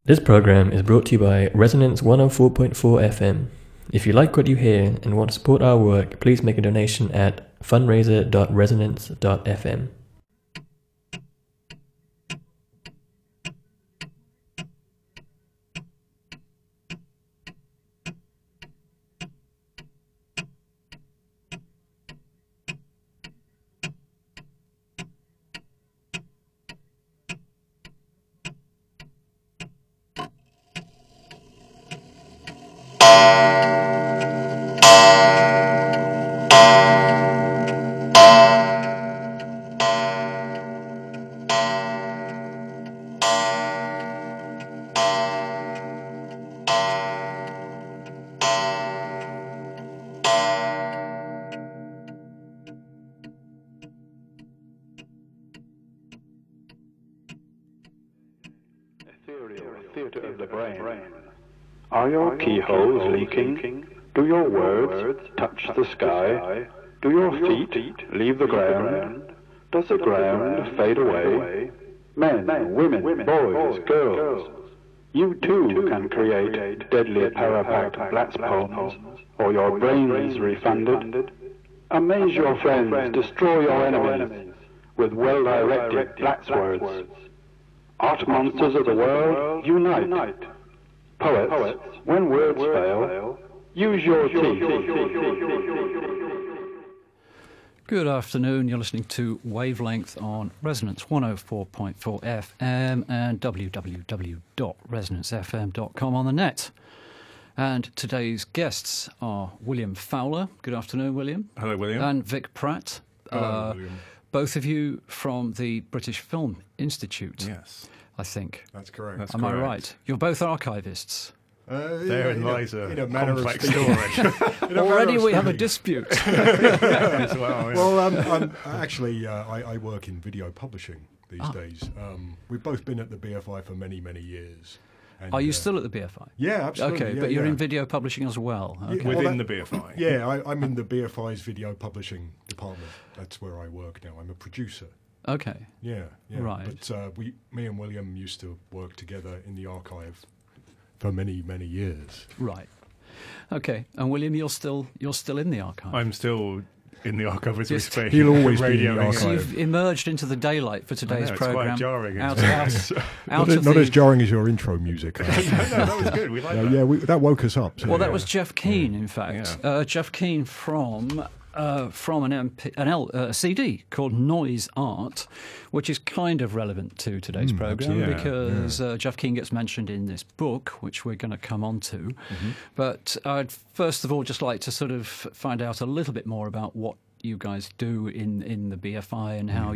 This program is brought to you by Resonance 104.4 FM. If you like what you hear and want to support our work, please make a donation at fundraiser.resonance.fm. Theatre of the brain. Are your keyholes leaking? Do your words touch the sky? Do your feet leave the ground? Does the ground fade away? Men, women, boys, girls. You too can create deadly power-packed Blatz poems, or your brains refunded. Amaze your friends, destroy your enemies with well-directed Blatz words. Art monsters of the world, unite. Poets, when words fail, use your teeth. Good afternoon, you're listening to Wavelength on Resonance 104.4 FM and www.resonancefm.com on the net. And today's guests are William Fowler. Good afternoon, William. Hello, William. And Vic Pratt. Hello, William. Both of you from the British Film Institute. Yes. I think. That's correct. That's Am correct. I right? You're both archivists. Therein lies a complex speaking. story. Already we have a dispute. As well, yeah. Well, actually, I work in video publishing these days. We've both been at the BFI for many, many years. And, Are you still at the BFI? Yeah, absolutely. Okay, yeah, but you're yeah. in video publishing as well. Okay. Within the BFI. Yeah, I'm in the BFI's video publishing department. That's where I work now. I'm a producer. Okay. Yeah. Right. But me and William used to work together in the archive for many, many years. Right. Okay. And William, you're still in the archive. I'm still in the archive as we Just- speak. He'll always be in the Radioing archive. So it. you've emerged into the daylight for today's It's program. quite jarring. Out isn't it? of Not the, as jarring as your intro music. no, that was good. We like that. Yeah, that woke us up. So Well, that was Jeff Keane, in fact. Yeah. Jeff Keane from a CD called Noise Art, which is kind of relevant to today's program absolutely. because Jeff Keane gets mentioned in this book, which we're going to come on to. Mm-hmm. But I'd first of all just like to sort of find out a little bit more about what you guys do in the BFI and how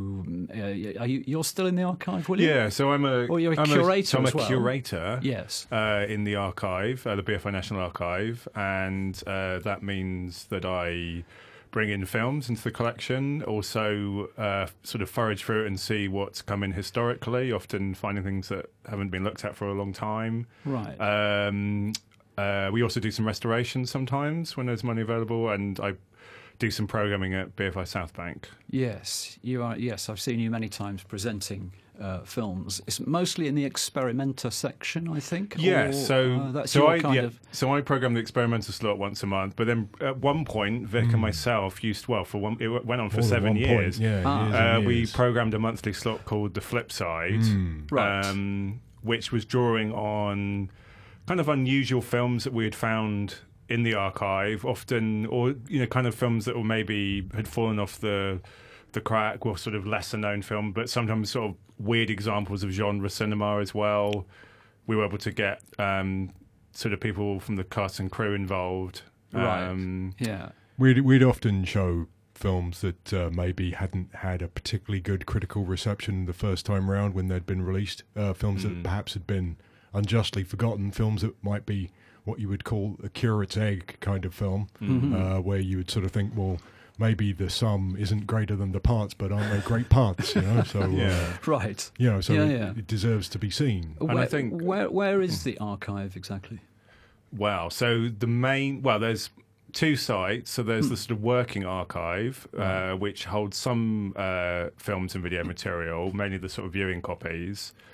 you're still in the archive, William? Yeah, so I'm a Or you're a curator I'm as a well. curator. Yes. In the archive, the BFI National Archive, and that means that I bring in films into the collection, also sort of forage through it and see what's come in historically, often finding things that haven't been looked at for a long time. Right. We also do some restorations sometimes when there's money available, and I do some programming at BFI South Bank. Yes, you are. Yes, I've seen you many times presenting films. It's mostly in the experimenter section, I think. Yeah, or, so that's so your I kind of. so I program the experimental slot once a month. But then at one point, Vic and myself it went on for More than 7 1 years. point, yeah, Ah. years and We years. programmed a monthly slot called The Flip Side, Right. which was drawing on kind of unusual films that we had found in the archive, often, or kind of films that were maybe had fallen off the crack, were sort of lesser known film, but sometimes sort of weird examples of genre cinema as well. We were able to get sort of people from the cast and crew involved. Right. Yeah. We'd often show films that maybe hadn't had a particularly good critical reception the first time round when they'd been released. Films that perhaps had been unjustly forgotten. Films that might be what you would call a curate's egg kind of film, where you would sort of think, well, maybe the sum isn't greater than the parts, but aren't they great parts? So Right. it deserves to be seen. And I think where is the archive exactly? Wow. So there's two sites. So there's the sort of working archive, which holds some films and video material, mainly the sort of viewing copies.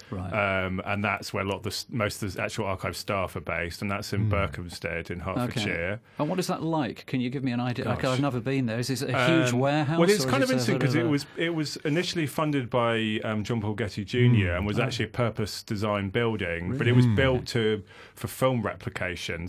Right. And that's where a lot of most of the actual archive staff are based, and that's in Berkhamsted in Hertfordshire. Okay. And what is that like? Can you give me an idea? Gosh. I've never been there. Is this a huge warehouse? Well, it's or kind is of it a interesting sort because of it was initially funded by John Paul Getty Jr. and was actually a purpose-designed building, but it was built for film replication.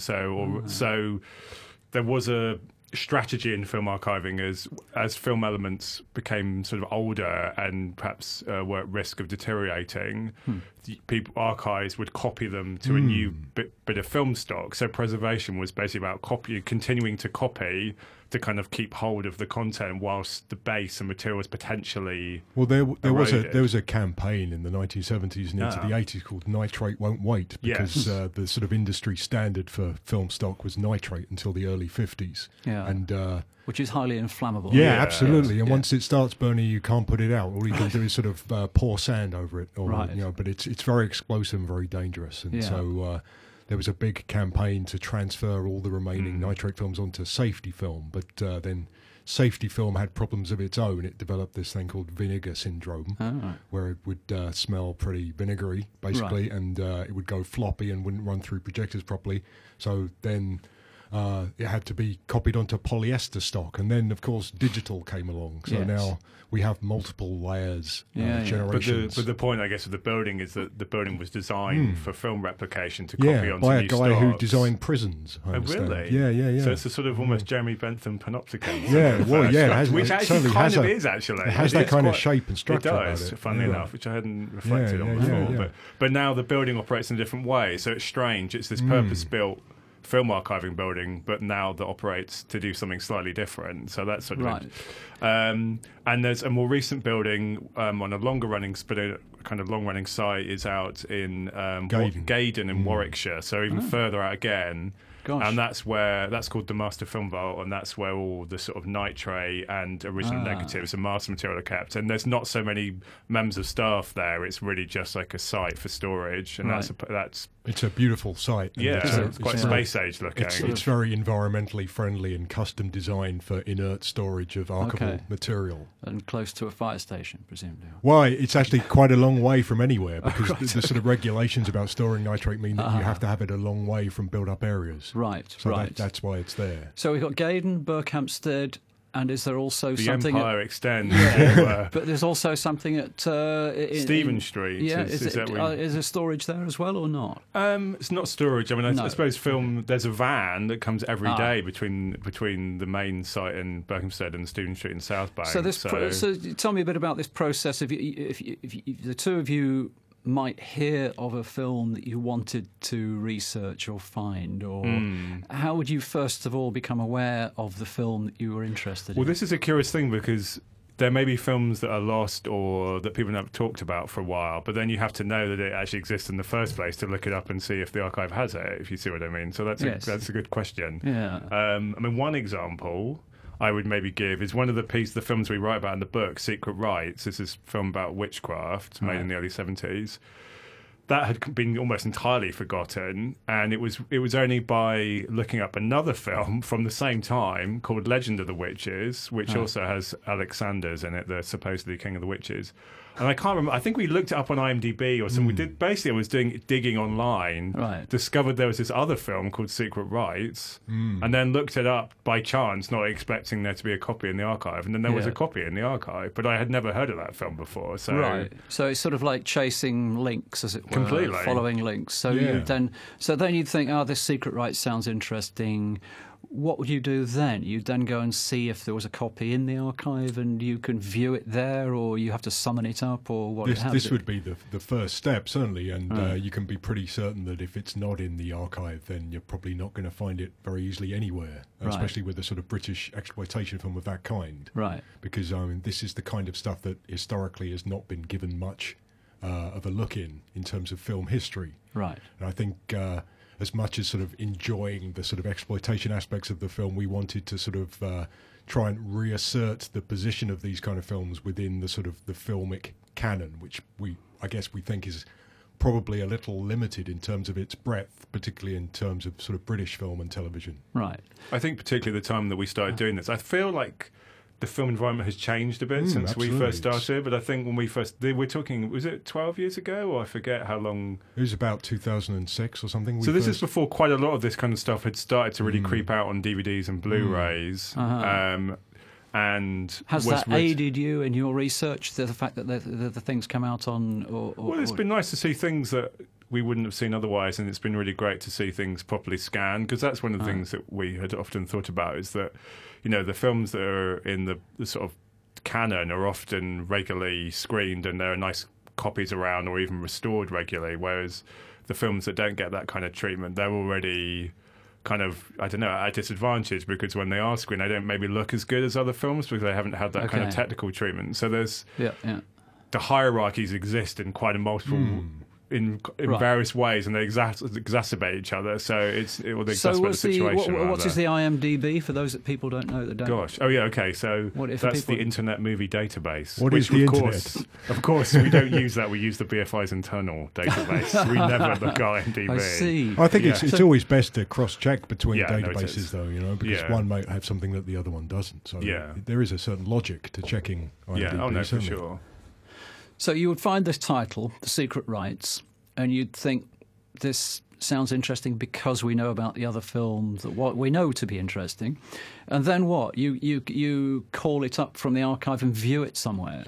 So there was a strategy in film archiving as film elements became sort of older and perhaps were at risk of deteriorating. Archives would copy them to a new bit of film stock. So preservation was basically about continuing to copy to kind of keep hold of the content whilst the base and materials potentially. Well, there eroded. was a campaign in the 1970s and into the 80s called Nitrate Won't Wait, because the sort of industry standard for film stock was nitrate until the early 50s. Yeah. And which is highly inflammable. yeah, absolutely. And once it starts burning, you can't put it out. All you can do is sort of pour sand over it, or, but it's very explosive and very dangerous. And so there was a big campaign to transfer all the remaining nitrate films onto safety film, but then safety film had problems of its own. It developed this thing called vinegar syndrome, where it would smell pretty vinegary, basically, and it would go floppy and wouldn't run through projectors properly. So then it had to be copied onto polyester stock, and then of course digital came along. So now we have multiple layers, generations. But the point, I guess, of the building is that the building was designed for film replication to copy onto by a new guy who stocks. designed prisons. I understand. Really? Yeah. So it's a sort of almost Jeremy Bentham panopticon. Which actually kind of is actually. It has that kind of shape and structure. It does, about it. funnily enough, which I hadn't reflected on before. But now the building operates in a different way, so it's strange. It's this purpose-built film archiving building, but now that operates to do something slightly different. So that's sort of and there's a more recent building on a longer running, kind of long running site is out in Gaydon in Warwickshire. So even further out again. Gosh. And that's called the Master Film Vault, and that's where all the sort of nitrate and original negatives and master material are kept. And there's not so many members of staff there. It's really just like a site for storage, and it's a beautiful site. It's quite space age looking. It's very environmentally friendly and custom designed for inert storage of archival material. And close to a fire station, presumably. Why? It's actually quite a long way from anywhere, because the sort of regulations about storing nitrate mean that you have to have it a long way from built-up areas. Right, so that's why it's there. So we've got Gaydon, Berkhamsted, and is there also the something... The Empire extends. But there's also something at... Stephen Street. Yeah, is there storage there as well or not? It's not storage. I mean, I suppose film... There's a van that comes every day between the main site in Berkhamsted and Stephen Street in South Bank. So tell me a bit about this process. If the two of you might hear of a film that you wanted to research or find, or how would you first of all become aware of the film that you were interested in? Well, this is a curious thing, because there may be films that are lost or that people haven't talked about for a while, but then you have to know that it actually exists in the first place to look it up and see if the archive has it, if you see what I mean. So that's a good question. Yeah. I mean, one example I would maybe give is one of the films we write about in the book, Secret Rites. This is a film about witchcraft made in the early 70s. That had been almost entirely forgotten, and it was only by looking up another film from the same time called Legend of the Witches, which also has Alex Sanders in it, the supposedly King of the Witches. And I can't remember. I think we looked it up on IMDb or something. We did. Basically, I was digging online, discovered there was this other film called Secret Rites, and then looked it up by chance, not expecting there to be a copy in the archive. And then there was a copy in the archive, but I had never heard of that film before. So So it's sort of like chasing links, as it were, completely following links. So then you'd think, this Secret Rites sounds interesting. What would you do then? You'd then go and see if there was a copy in the archive and you can view it there, or you have to summon it up, or what? This would be the first step, certainly, and you can be pretty certain that if it's not in the archive, then you're probably not going to find it very easily anywhere, especially with a sort of British exploitation film of that kind. Right. Because, this is the kind of stuff that historically has not been given much of a look in terms of film history. Right. And I think... as much as sort of enjoying the sort of exploitation aspects of the film, we wanted to sort of try and reassert the position of these kind of films within the sort of the filmic canon, which I guess we think is probably a little limited in terms of its breadth, particularly in terms of sort of British film and television. Right. I think particularly the time that we started doing this, I feel like the film environment has changed a bit since we first started. But I think when we're talking, was it 12 years ago, or I forget how long? It was about 2006 or something. So this is before quite a lot of this kind of stuff had started to really creep out on DVDs and Blu-rays. And has that aided you in your research? The fact that the things come out on, well, it's been nice to see things that we wouldn't have seen otherwise, and it's been really great to see things properly scanned, because that's one of the things that we had often thought about, is that, you know, the films that are in the sort of canon are often regularly screened and there are nice copies around or even restored regularly, whereas the films that don't get that kind of treatment, they're already kind of, I don't know, at a disadvantage, because when they are screened, they don't maybe look as good as other films because they haven't had that kind of technical treatment. So there's the hierarchies exist in quite a multiple in various ways, and they exacerbate each other. So they exacerbate the situation. What is the IMDb for those that people don't know that don't? Gosh, okay. So that's the Internet Movie Database. What is the Internet? Of course, we don't use that. We use the BFI's internal database. We never look at IMDb. I see. I think it's always best to cross-check between databases, though, you know, because one might have something that the other one doesn't. So there is a certain logic to checking IMDb. For sure. So you would find this title, The Secret Rites, and you'd think this sounds interesting because we know about the other films, what we know to be interesting. And then what? You call it up from the archive and view it somewhere.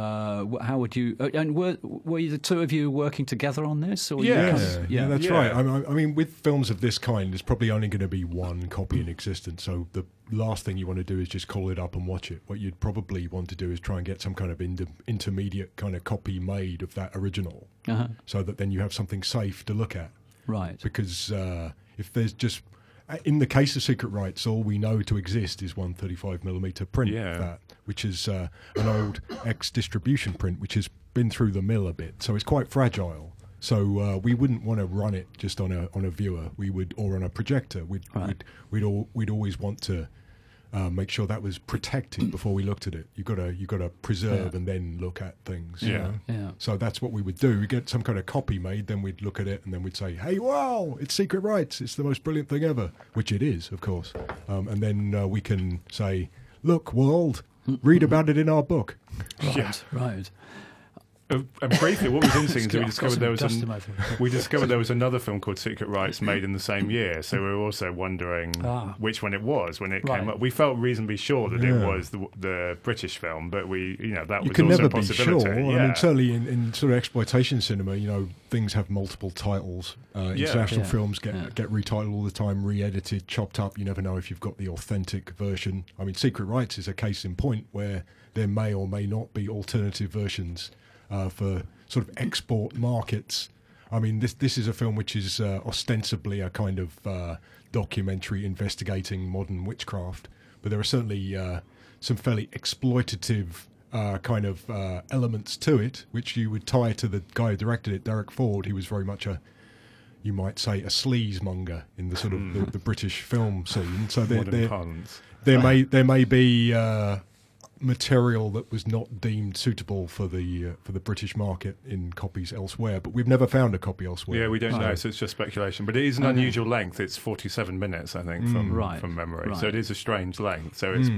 How would you? And were you the two of you working together on this? Or that's right. I mean, with films of this kind, there's probably only going to be one copy in existence. So the last thing you want to do is just call it up and watch it. What you'd probably want to do is try and get some kind of intermediate kind of copy made of that original, so that then you have something safe to look at. Right. Because if there's just, in the case of Secret Rites, all we know to exist is 135mm print of that, which is an old ex-distribution print, which has been through the mill a bit, so it's quite fragile. So we wouldn't want to run it just on a viewer. We would, or on a projector. We'd always want to make sure that was protected before we looked at it. You got to preserve and then look at things. You know? So that's what we would do. We get some kind of copy made, then we'd look at it, and then we'd say, "Hey, wow, it's Secret Rites. It's the most brilliant thing ever," which it is, of course. And then we can say, "Look, world, read about it in our book." Right. And briefly, what was interesting is we discovered there was another film called Secret Rites made in the same year. So we were also wondering which one it was when it came up. We felt reasonably sure that it was the British film, but that was also a possibility. You can never be sure. I mean, certainly in sort of exploitation cinema, things have multiple titles. International films get retitled all the time, re-edited, chopped up. You never know if you've got the authentic version. I mean, Secret Rites is a case in point where there may or may not be alternative versions for sort of export markets. I mean, this is a film which is ostensibly a kind of documentary investigating modern witchcraft, but there are certainly some fairly exploitative kind of elements to it, which you would tie to the guy who directed it, Derek Ford. He was very much you might say, a sleazemonger in the sort of the British film scene. So there may be material that was not deemed suitable for the British market in copies elsewhere, but we've never found a copy elsewhere. Yeah, we don't know, so it's just speculation. But it is an unusual length. It's 47 minutes, I think, from memory. Right. So it is a strange length. So it's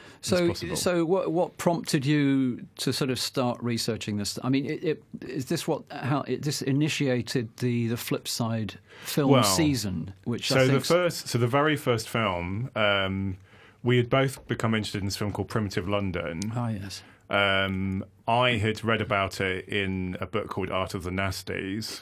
So what prompted you to sort of start researching this? I mean, is this this initiated the Flip Side film season? Which the very first film. We had both become interested in this film called Primitive London. Oh, yes. I had read about it in a book called Art of the Nasties,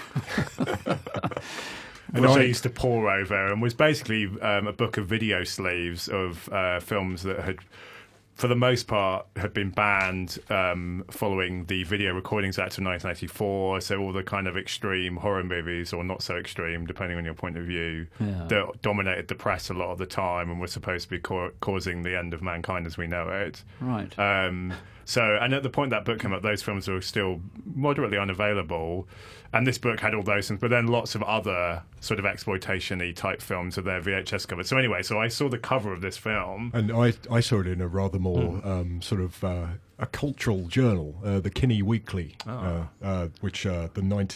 which I used to pore over, and was basically a book of video sleeves of films that had, for the most part, had been banned following the Video Recordings Act of 1984. So all the kind of extreme horror movies, or not so extreme, depending on your point of view, that dominated the press a lot of the time and were supposed to be causing the end of mankind as we know it. Right. So, and at the point that book came out, those films were still moderately unavailable. And this book had all those things, but then lots of other sort of exploitation-y type films with their VHS covers. So anyway, so I saw the cover of this film. And I saw it in a rather more sort of a cultural journal, the Kinney Weekly, which February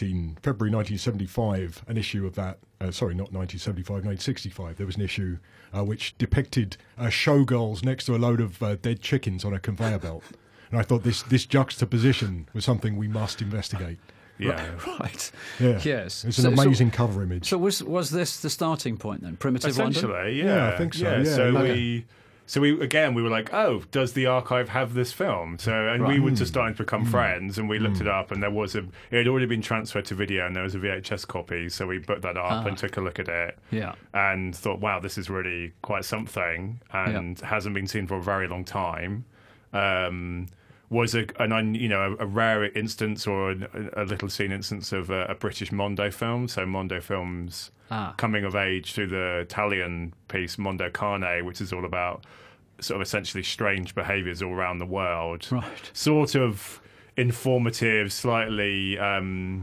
1975, an issue of that, sorry, not 1975, 1965, there was an issue which depicted showgirls next to a load of dead chickens on a conveyor belt. And I thought this juxtaposition was something we must investigate. Yeah. Right. Yeah. Yes. It's an amazing cover image. So was this the starting point then? Primitive London? Essentially, Yeah, I think so, yeah. So we were like, oh, does the archive have this film? So, and we were just starting to become friends, and we looked it up, and it had already been transferred to video, and there was a VHS copy, so we booked that up and took a look at it, and thought, wow, this is really quite something, and hasn't been seen for a very long time. Was a rare instance or a little seen instance of a British Mondo film. So Mondo Films coming of age through the Italian piece Mondo Carne, which is all about sort of essentially strange behaviours all around the world. Right. Sort of informative, slightly a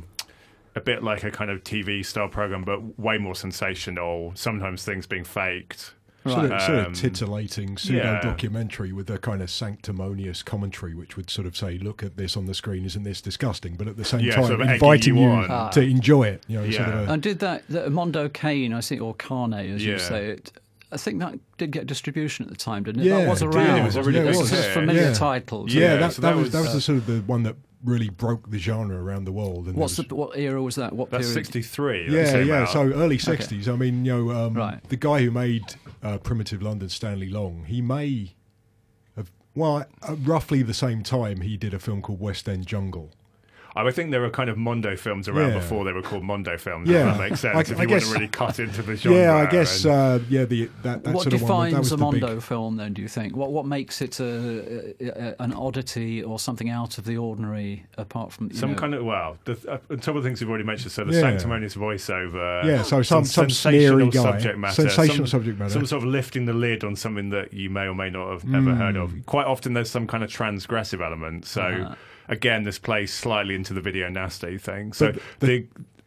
bit like a kind of TV style program, but way more sensational. Sometimes things being faked. Sort of titillating pseudo-documentary with a kind of sanctimonious commentary, which would sort of say, "Look at this on the screen, isn't this disgusting?" But at the same time, sort of inviting you to enjoy it. You know, Yeah. sort of And did that Mondo Cane, I think, or Carne, as you say it? I think that did get distribution at the time, didn't it? Yeah, that was it did. around. It was a really It big was hit. familiar Yeah. titles. that was was the sort of the one that really broke the genre around the world. And What era was that? What That's period? 63. Yeah. So early 60s. I mean, Right. the guy who made Primitive London, Stanley Long, he may have, roughly the same time he did a film called West End Jungle. I would think there were kind of Mondo films around Yeah. before they were called Mondo films. Yeah. If that makes sense. If I you guess- want to really cut into the genre. Yeah, I guess. and- that What sort of one. That defines was a the big- Mondo film then, do you think? What makes it an oddity or something out of the ordinary apart from... kind of, well, on top of the things we've already mentioned, so the Yeah. sanctimonious voiceover. Yeah, so some sensational sneery guy. subject matter. Sensational subject matter. Some sort of lifting the lid on something that you may or may not have ever heard of. Quite often there's some kind of transgressive element. So, again, this plays slightly into the video nasty thing. So the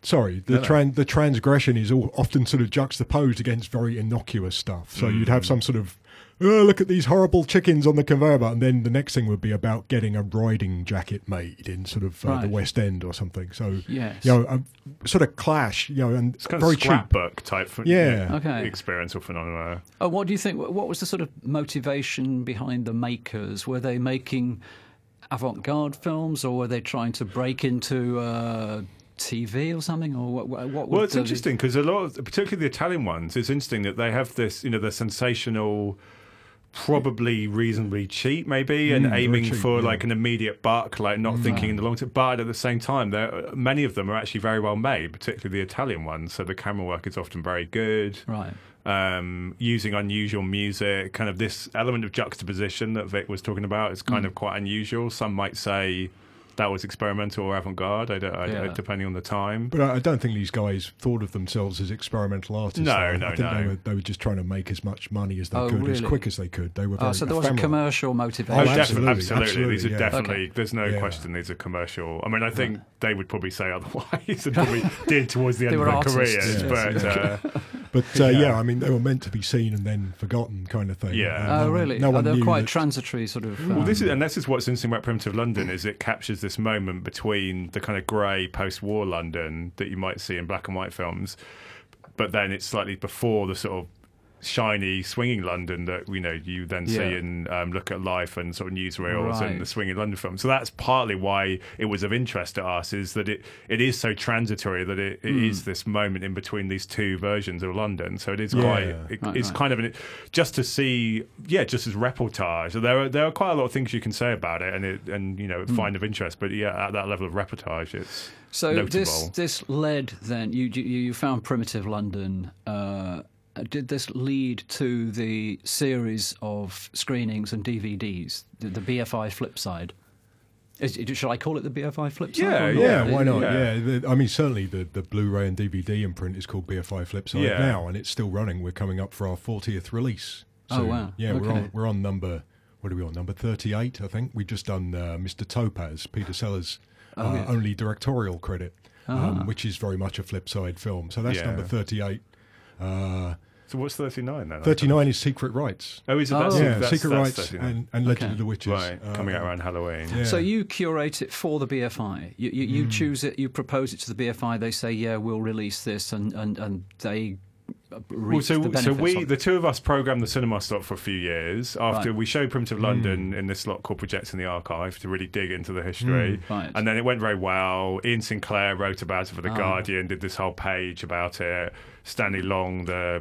transgression is often sort of juxtaposed against very innocuous stuff. So you'd have some sort of, look at these horrible chickens on the conveyor belt, and then the next thing would be about getting a riding jacket made in sort of the West End or something. So, a sort of clash, and it's kind very of scrapbook type experience or phenomena. Oh, what do you think? What was the sort of motivation behind the makers? Were they making avant-garde films, or were they trying to break into TV or something? Or what well, it's interesting because a lot of, particularly the Italian ones, it's interesting that they have this, they're sensational, probably reasonably cheap, maybe, and aiming for like an immediate buck, like not thinking in the long term. But at the same time, many of them are actually very well made, particularly the Italian ones. So the camera work is often very good. Right. Using unusual music, kind of this element of juxtaposition that Vic was talking about is kind of quite unusual. Some might say that was experimental or avant-garde, depending on the time. But I don't think these guys thought of themselves as experimental artists. No. I think they were just trying to make as much money as they could, as quick as they could. They were very so there was a ephemeral. commercial motivation. Absolutely. These are yeah. definitely. There's no question. These are commercial. I mean, I think they would probably say otherwise, and probably did towards the end of their careers. I mean, they were meant to be seen and then forgotten, kind of thing. Yeah. Really? No one they're knew quite that. transitory, sort of. Well, this is what's interesting about Primitive London is it captures this moment between the kind of grey post-war London that you might see in black and white films, but then it's slightly before the sort of shiny swinging London that you then see in Look at Life and sort of newsreels and the swinging London film. So that's partly why it was of interest to us, is that it is so transitory that it is this moment in between these two versions of London. So it is it's kind of just to see just as reportage. There are quite a lot of things you can say about it and find of interest, but at that level of reportage it's notable. This led then you found Primitive London. Did this lead to the series of screenings and DVDs, the BFI flip side? Should I call it the BFI flip side? Yeah, why not? Yeah. I mean, certainly the Blu-ray and DVD imprint is called BFI Flip Side now, and it's still running. We're coming up for our 40th release. So, oh, wow. Yeah, okay. we're on number what are we on? Number 38, I think. We've just done Mr. Topaz, Peter Sellers' only directorial credit, which is very much a Flipside film. So that's number 38. So what's 39 then? 39 is Secret Rights. Oh, is it? That's Secret Rights and Legend of the Witches. Right, coming out around Halloween. Yeah. So you curate it for the BFI. You choose it, you propose it to the BFI, they say, yeah, we'll release this, and they reap the benefits of it. The two of us programmed the cinema slot for a few years after we showed Primitive London in this slot called Projects in the Archive to really dig into the history. Right. And then it went very well. Ian Sinclair wrote about it for The Guardian, did this whole page about it. Stanley Long, the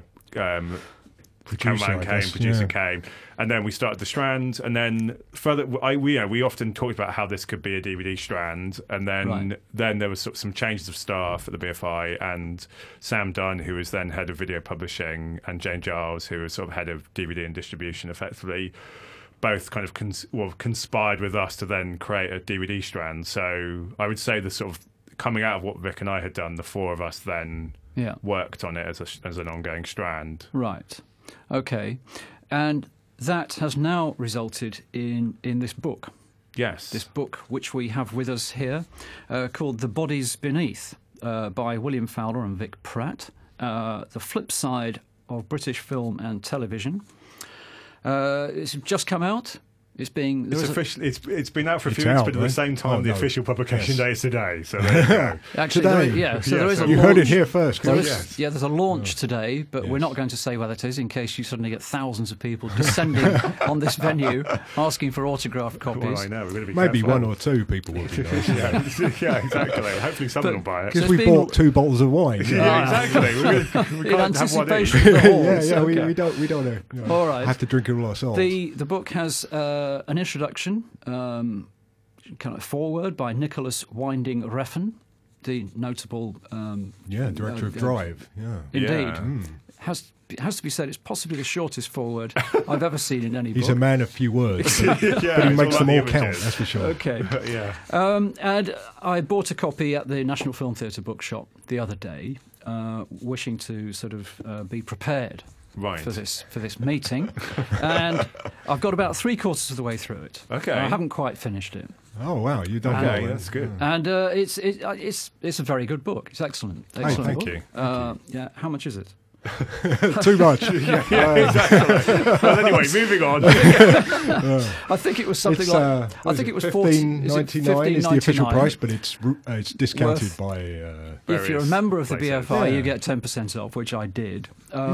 producer came, and then we started the Strand, and then further, we often talked about how this could be a DVD Strand, and then there was sort of some changes of staff at the BFI, and Sam Dunn, who was then head of video publishing, and Jane Giles, who was sort of head of DVD and distribution, effectively both kind of conspired with us to then create a DVD Strand. So I would say the sort of coming out of what Vic and I had done, the four of us then worked on it as an ongoing strand. Right. Okay. And that has now resulted in this book. Yes. This book, which we have with us here, called The Bodies Beneath, by William Fowler and Vic Pratt. The flip side of British film and television. It's just come out. It's being... It's been out for a few weeks, but at the same time, the official publication day is today. So there you go. Actually, today. There is a you launch. heard it here first. There's a launch today, but we're not going to say where that is in case you suddenly get thousands of people descending on this venue asking for autographed copies. Well, I know. We're going to be maybe careful. 1 or 2 people will be nice. yeah, exactly. Hopefully someone will buy it. Because we bought 2 bottles of wine. Exactly. We in can't have one each. anticipation of the halls. We don't have to drink it all ourselves. The book has an introduction, kind of foreword by Nicholas Winding Refn, the notable director of Drive. Indeed. It has to be said, it's possibly the shortest foreword I've ever seen in any book. He's a man of few words, but he makes them all count, that's for sure. Okay. And I bought a copy at the National Film Theatre bookshop the other day, wishing to sort of be prepared for this meeting, and I've got about 3/4 of the way through it. Okay, I haven't quite finished it. Oh wow, you've done well. That's good. And it's a very good book. It's excellent. Excellent thank book. you. How much is it? Too much. Exactly. Well, anyway, moving on. I think it was something like. I think it was $15.99 is the official price, but it's discounted by. If you're a member of the BFI, you get 10% off, which I did.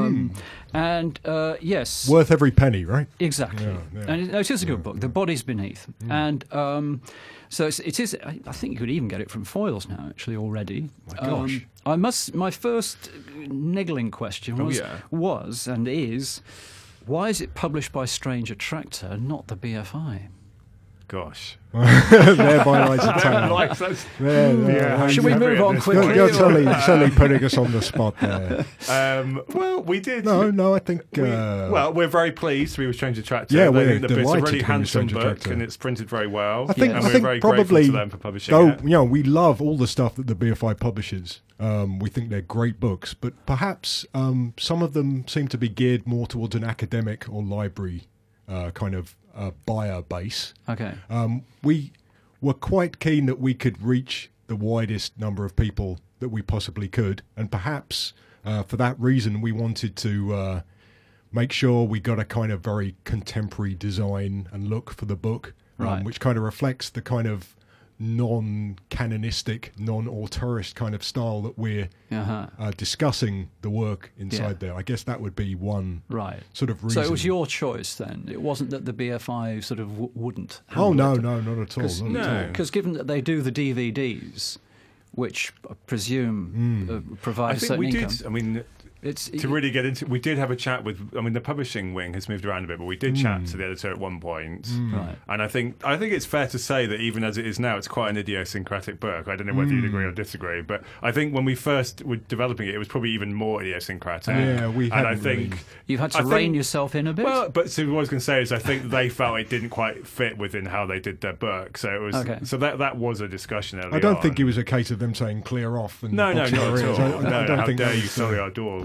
And yes, worth every penny, right? Exactly. And it is a good book. The Bodies Beneath, and so it is. I think you could even get it from Foyles now, actually, already. My gosh. My first niggling question was and is, why is it published by Strange Attractor and not the BFI? Gosh. Thereby lies the tale. Should we move on quickly? You're certainly putting us on the spot there. Well, we did. No, I think... we're very pleased to be with Strange Attractor. Yeah, we're delighted. It's a really handsome book, and it's printed very well. I think we're very grateful to them for publishing it. We love all the stuff that the BFI publishes. We think they're great books, but perhaps some of them seem to be geared more towards an academic or library kind of buyer base. Okay. We were quite keen that we could reach the widest number of people that we possibly could, and perhaps for that reason we wanted to make sure we got a kind of very contemporary design and look for the book, which kind of reflects the kind of non-canonistic, non-auteurist kind of style that we're discussing the work inside there. I guess that would be one sort of reason. So it was your choice then? It wasn't that the BFI sort of wouldn't? Oh, no, not at all. Because given that they do the DVDs, which I presume provide a certain income. To really get into, we did have a chat with. I mean, the publishing wing has moved around a bit, but we did chat to the editor at one point, and I think it's fair to say that even as it is now, it's quite an idiosyncratic book. I don't know whether you'd agree or disagree, but I think when we first were developing it, it was probably even more idiosyncratic. You've had to rein yourself in a bit. Well, but so what I was going to say is, I think they felt it didn't quite fit within how they did their book, so it was. So that was a discussion early I don't think it was a case of them saying clear off. And no, not at all. How dare you sully our door?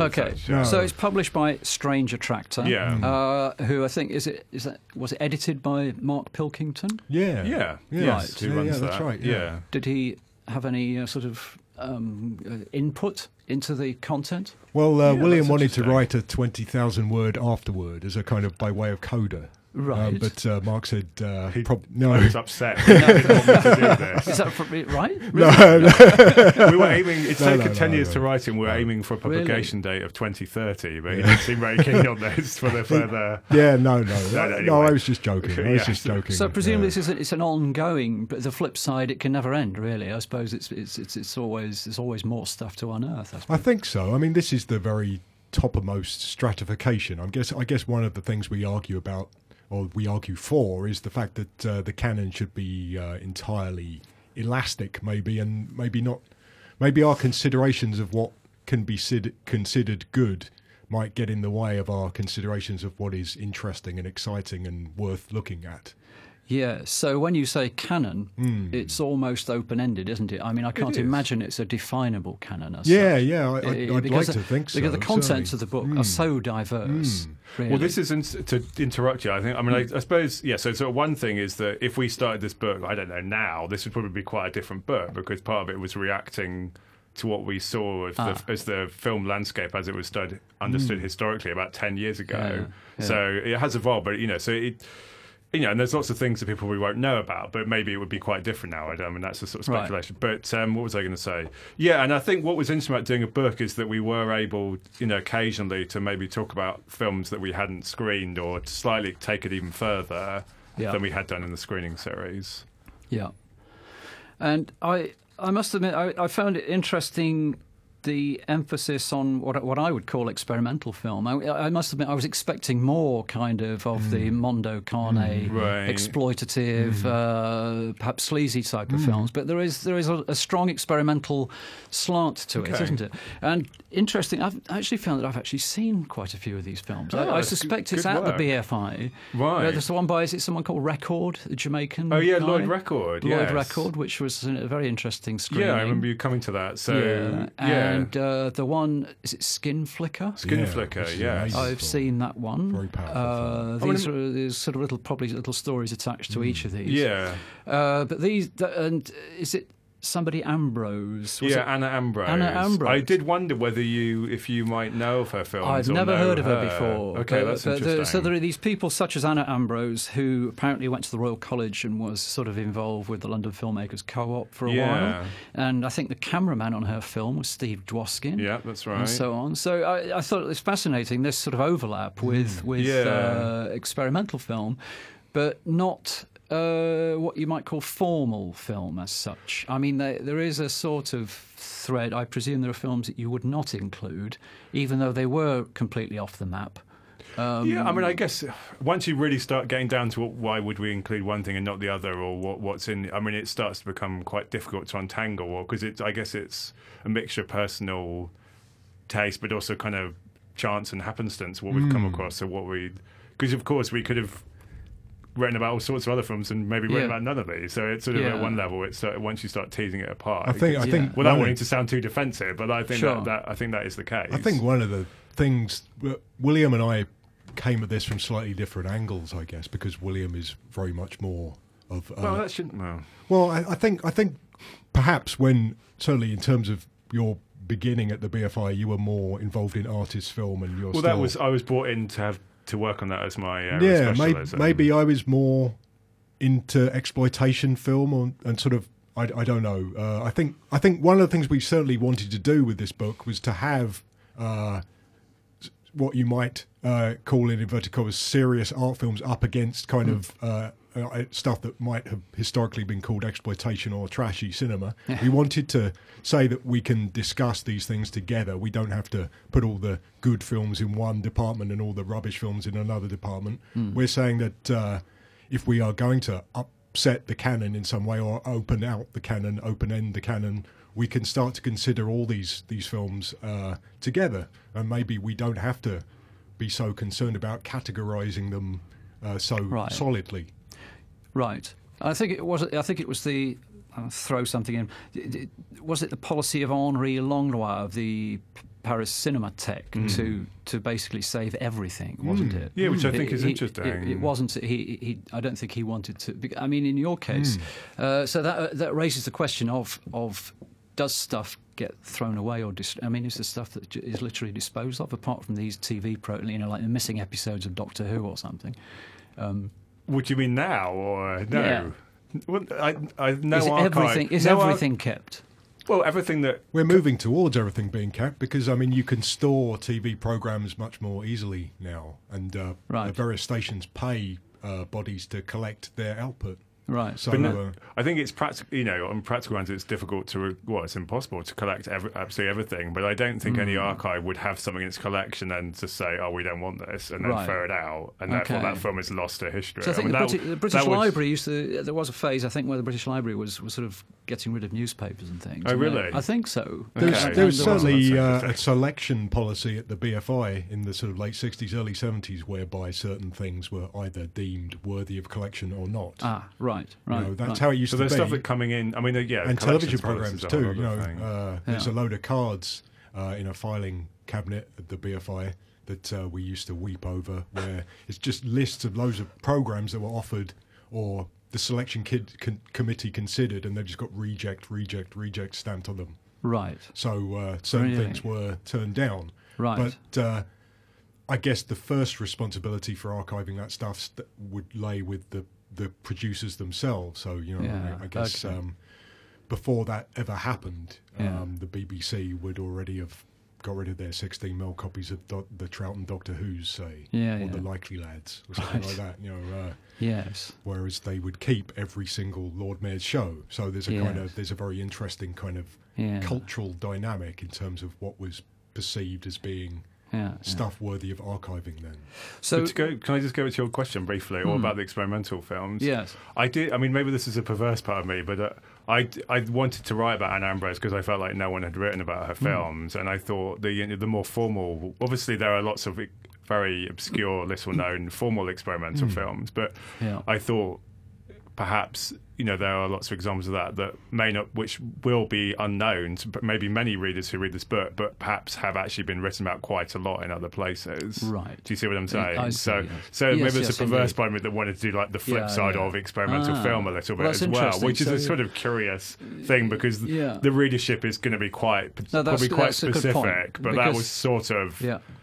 Okay, such. No. so it's published by Strange Attractor. Yeah. Who I think was it edited by Mark Pilkington? Yeah. Yeah. Yes. Who Yeah, runs yeah, that's that. right, yeah. Did he have any sort of input into the content? Well, William that's wanted to interesting. write a 20,000 word afterword as a kind of by way of coda. Right. But Mark said, I no. was upset. He didn't want me to do this. Is that right? We were aiming. It's taken 10 years to no. write him. We're aiming for a publication date of 2030, but he didn't seem very keen on this for the further. Yeah, no. anyway. No, I was just joking. I was Yeah. just joking. So presumably Yeah. it's an ongoing, but the flip side, it can never end. Really, I suppose it's always there's always more stuff to unearth. I I suppose. think so. I mean, this is the very toppermost stratification. I guess one of the things we argue about, or we argue for, is the fact that the canon should be entirely elastic, maybe, and maybe not. Maybe our considerations of what can be considered good might get in the way of our considerations of what is interesting and exciting and worth looking at. Yeah. So when you say canon, it's almost open-ended, isn't it? I mean, I can't is. imagine it's a definable canon. As Yeah, such. yeah. I'd like Because to think so. Because the contents certainly. of the book are so diverse. Really. Well, this isn't to interrupt you. I suppose, yeah. So, sort of one thing is that if we started this book, I don't know now, this would probably be quite a different book because part of it was reacting to what we saw as the film landscape as it was understood historically about 10 years ago. Yeah. So it has evolved, but and there's lots of things that people probably won't know about, but maybe it would be quite different now. I mean, that's a sort of speculation. Right. But what was I going to say? Yeah, and I think what was interesting about doing a book is that we were able, occasionally to maybe talk about films that we hadn't screened or to slightly take it even further than we had done in the screening series. Yeah. And I must admit, I found it interesting, the emphasis on what I would call experimental film. I must admit, I was expecting more kind of the Mondo Carne exploitative, perhaps sleazy type of films. But there is a strong experimental slant to it, isn't it? And interesting, I've actually found that I've actually seen quite a few of these films. I suspect it's at work. the BFI. Right. There's the one by, is it someone called Record, the Jamaican Oh, yeah, guy? Lloyd Record. Lloyd Record, which was a very interesting screening. Yeah, I remember you coming to that. So, And the one, is it Skin Flicker? Skin Flicker, yes. I've seen that one. Very powerful film. There's sort of probably little stories attached to each of these. Yeah. But these, and is it somebody Ambrose? Was it Anna Ambrose. Anna Ambrose. I did wonder if you might know of her films. I've or never know heard of her before. Okay, that's interesting. So there are these people such as Anna Ambrose, who apparently went to the Royal College and was sort of involved with the London Filmmakers Co-op for a while. And I think the cameraman on her film was Steve Dwoskin. Yeah, that's right. And so on. So I thought it was fascinating, this sort of overlap with experimental film, but not what you might call formal film as such. I mean, there is a sort of thread. I presume there are films that you would not include, even though they were completely off the map. I mean, I guess once you really start getting down to why would we include one thing and not the other, or what's in, I mean, it starts to become quite difficult to untangle, because I guess it's a mixture of personal taste, but also kind of chance and happenstance, what we've come across, because of course we could have written about all sorts of other films and maybe written about none of these. So it's sort of at one level, it's once you start teasing it apart. I think without wanting to sound too defensive, but I think that is the case. I think one of the things William and I came at this from slightly different angles, I guess, because William is very much more of. Well, that shouldn't. Well, I think perhaps when, certainly in terms of your beginning at the BFI, you were more involved in artist film, and you're. Well, I was brought in to work on that as my area of specialism. Maybe I was more into exploitation film, and sort of. I don't know. I think one of the things we certainly wanted to do with this book was to have what you might call in inverted commas serious art films up against kind of stuff that might have historically been called exploitation or trashy cinema. We wanted to say that we can discuss these things together. We don't have to put all the good films in one department and all the rubbish films in another department. We're saying that if we are going to upset the canon in some way, or open out the canon, open-end the canon, we can start to consider all these films together, and maybe we don't have to be so concerned about categorising them so solidly. Right. I think it was the throw something in. Was it the policy of Henri Langlois of the Paris Cinematheque to basically save everything, wasn't it? Yeah, which I think is interesting. It wasn't. He. I don't think he wanted to. I mean, in your case, so that raises the question of does stuff get thrown away or is there stuff that is literally disposed of apart from these TV like the missing episodes of Doctor Who or something? What do you mean now or no? Yeah. Well, I no archive. Is everything kept? Well, everything that we're moving towards everything being kept because you can store TV programs much more easily now, and various stations pay bodies to collect their output. Right. So I think it's practical. On practical grounds, it's difficult to. It's impossible to collect absolutely everything. But I don't think any archive would have something in its collection and to say, "Oh, we don't want this," and then throw it out, and therefore that film is lost to history. So I think the British Library used to. There was a phase, I think, where the British Library was sort of getting rid of newspapers and things. Oh, really? I think so. There was certainly a selection policy at the BFI in the sort of late 60s, early 70s, whereby certain things were either deemed worthy of collection or not. Ah, right. That's how it used to be. So there's stuff that coming in. And television programs too. There's a load of cards in a filing cabinet at the BFI that we used to weep over, where it's just lists of loads of programs that were offered or the selection committee considered, and they've just got reject stamped on them. Right. So certain things were turned down. Right. But I guess the first responsibility for archiving that stuff would lay with the producers themselves. So I guess before that ever happened, the BBC would already have got rid of their 16mm copies of the Troughton Doctor Who's, say, or the Likely Lads, or something like that. Yes. Whereas they would keep every single Lord Mayor's show. So there's there's a very interesting kind of cultural dynamic in terms of what was perceived as being stuff worthy of archiving then. So can I just go to your question briefly, or about the experimental films? Yes. I did. I mean, maybe this is a perverse part of me, but I wanted to write about Anna Ambrose because I felt like no one had written about her films, and I thought the more formal. Obviously, there are lots of very obscure, little-known formal experimental films, but I thought perhaps there are lots of examples of that may not, which will be unknown to maybe many readers who read this book, but perhaps have actually been written about quite a lot in other places. Right. Do you see what I'm saying? I see, so yes. maybe it's a perverse part of me that wanted to do like the flip side of experimental film a little bit as well, which is a sort of curious thing because the readership is going to be probably quite specific, but that was sort of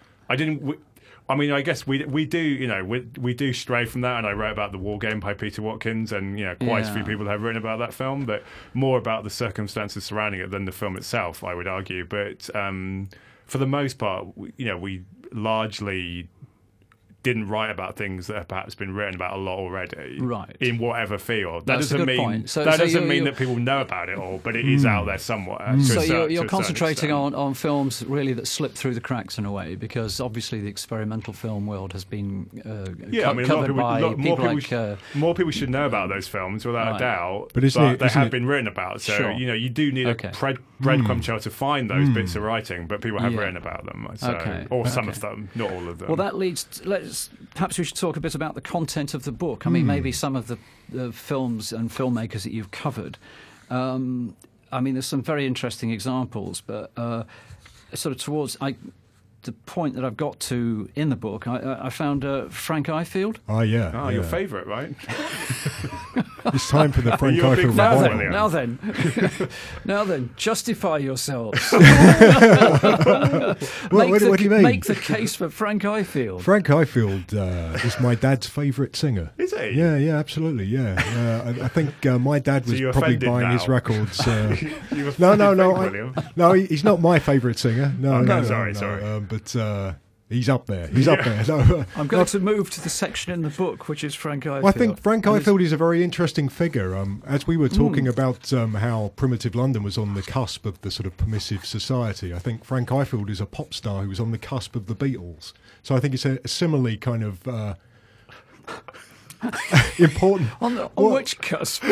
I guess we do stray from that, and I wrote about The War Game by Peter Watkins, and quite a few people have written about that film, but more about the circumstances surrounding it than the film itself, I would argue. But for the most part, we largely didn't write about things that have perhaps been written about a lot already, right? In whatever field. That doesn't mean that people know about it all, but it is out there somewhere. So you're concentrating on films really that slip through the cracks in a way, because obviously the experimental film world has been covered by more people should know about those films without a doubt. But they have been written about, so you do need a breadcrumb trail to find those bits of writing, but people have written about them, or some of them, not all of them. Well, that leads. Perhaps we should talk a bit about the content of the book. I mean, maybe some of the films and filmmakers that you've covered. There's some very interesting examples, but sort of towards the point that I've got to in the book, I found Frank Ifield. Oh, yeah. Oh, your favourite, right? It's time for the Frank Ifield revival. Now then, justify yourselves. What do you mean? Make the case for Frank Ifield. Frank Ifield is my dad's favourite singer. Is he? Yeah, absolutely, yeah. I think my dad was probably buying his records. No, he's not my favourite singer. No, sorry. But he's up there. Up there. So, I'm going to move to the section in the book, which is Frank Ifield. Well, I think Frank Ifield is a very interesting figure. As we were talking about how primitive London was on the cusp of the sort of permissive society, I think Frank Ifield is a pop star who was on the cusp of the Beatles. So I think it's a similarly kind of important. On which cusp?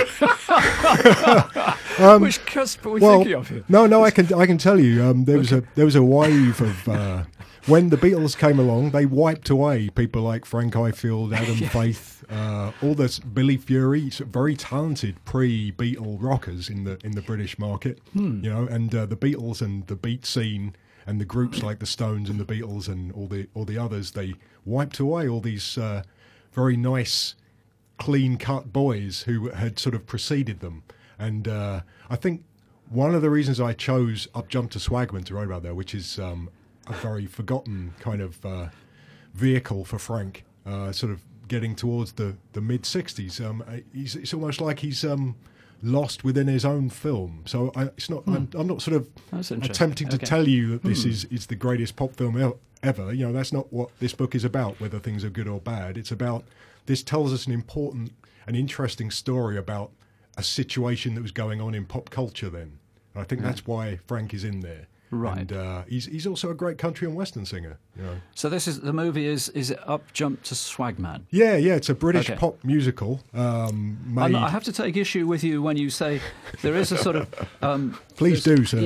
Which cusp are we thinking of here? No, I can tell you. There was a wave of when the Beatles came along, they wiped away people like Frank Ifield, Adam Faith, all this Billy Fury, very talented pre-Beatle rockers in the British market. You know, and the Beatles and the beat scene and the groups like the Stones and the Beatles and all the others, they wiped away all these very nice, clean-cut boys who had sort of preceded them. And I think one of the reasons I chose Up Jump to Swagman to write about there, which is a very forgotten kind of vehicle for Frank, sort of getting towards the mid-60s. It's almost like he's lost within his own film. So it's not. I'm not sort of attempting to tell you that this is the greatest pop film ever. You know, that's not what this book is about, whether things are good or bad. It's about, this tells us an important and interesting story about a situation that was going on in pop culture then. And I think that's why Frank is in there. Right. And he's also a great country and western singer. You know. So the movie is it Up Jump to Swagman? Yeah, it's a British pop musical. Made... I have to take issue with you when you say there is a sort of... Please do, sir.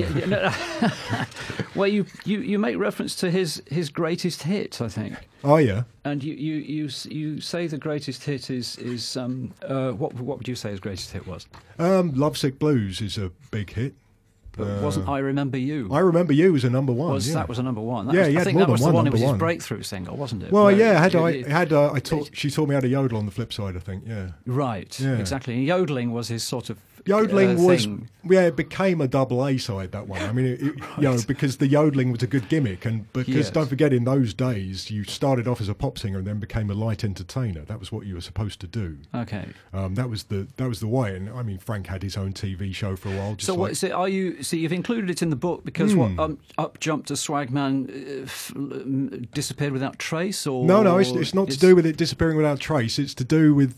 Well, you make reference to his greatest hit, I think. Oh, yeah. And you say the greatest hit is what would you say his greatest hit was? Lovesick Blues is a big hit. But wasn't I Remember You? I Remember You was a number one. That was a number one. I think that was the one. It was his breakthrough single, wasn't it? Well, she taught me how to yodel on the flip side, I think. Yeah. Right. Yeah. Exactly. And yodeling was his sort of yodeling was thing. It became a double A side, that one. I mean, you know, because the yodeling was a good gimmick, and because don't forget, in those days you started off as a pop singer and then became a light entertainer. That was what you were supposed to do. Okay. That was the way, and I mean, Frank had his own TV show for a while. So what is it? Are you? See, you've included it in the book because Up Jump to Swagman disappeared without trace, or no, it's not to do with it disappearing without trace. It's to do with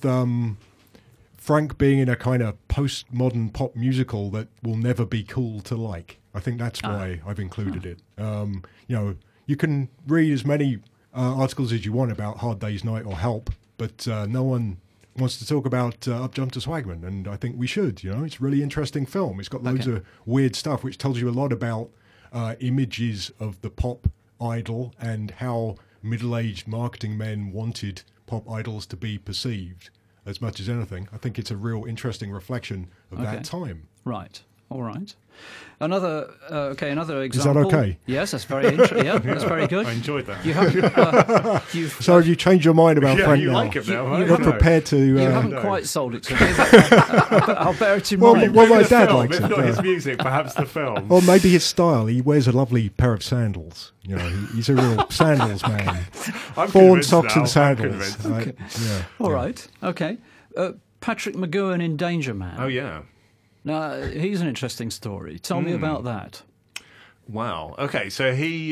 Frank being in a kind of postmodern pop musical that will never be cool to like. I think that's why I've included it. You know, you can read as many articles as you want about Hard Day's Night or Help, but no one wants to talk about Up Jump to Swagman, and I think we should. You know, it's a really interesting film. It's got loads of weird stuff, which tells you a lot about images of the pop idol and how middle-aged marketing men wanted pop idols to be perceived. As much as anything, I think it's a real interesting reflection of that time. Right. All right. Another example. Is that okay? Yes, that's very interesting. Yeah, that's very good. I enjoyed that. You haven't, so have you changed your mind about Frank you now? like it now. You're prepared to... you haven't quite sold it to me. I'll bear it in mind. Well, my dad likes it. If not his music, perhaps the film. Or maybe his style. He wears a lovely pair of sandals. You know, he's a real sandals man. Fawn socks and sandals. Okay. All right. Okay. Patrick McGoohan in Danger Man. Oh, yeah. Now, he's an interesting story. Tell me about that. Wow. Okay, so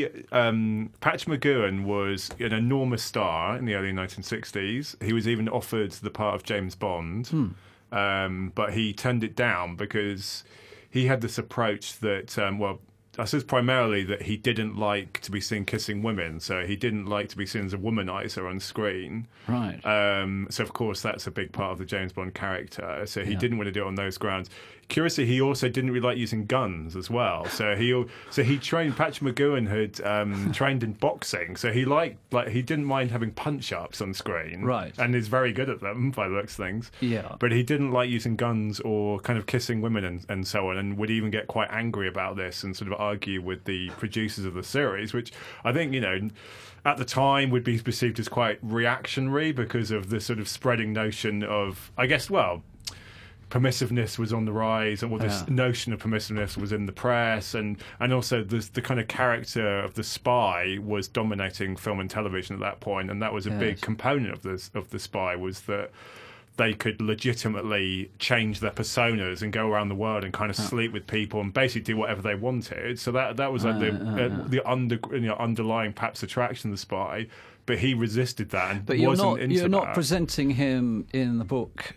Patrick McGoohan was an enormous star in the early 1960s. He was even offered the part of James Bond, but he turned it down because he had this approach that, I suppose primarily that he didn't like to be seen kissing women, so he didn't like to be seen as a womanizer on screen. Right. So, of course, that's a big part of the James Bond character. So he didn't want to do it on those grounds. Curiously, he also didn't really like using guns as well. So he trained. Patrick McGoohan had trained in boxing, so he he didn't mind having punch-ups on screen, right? And is very good at them by the looks of things. Yeah. But he didn't like using guns or kind of kissing women and so on, and would even get quite angry about this and sort of argue with the producers of the series, which I think at the time would be perceived as quite reactionary because of the sort of spreading notion of, I guess, permissiveness was on the rise, or this notion of permissiveness was in the press, and also the kind of character of the spy was dominating film and television at that point, and that was a big component of the spy, was that they could legitimately change their personas and go around the world and kind of sleep with people and basically do whatever they wanted. So that was like the underlying perhaps attraction of the spy. But he resisted that and wasn't into that. You're not presenting him in the book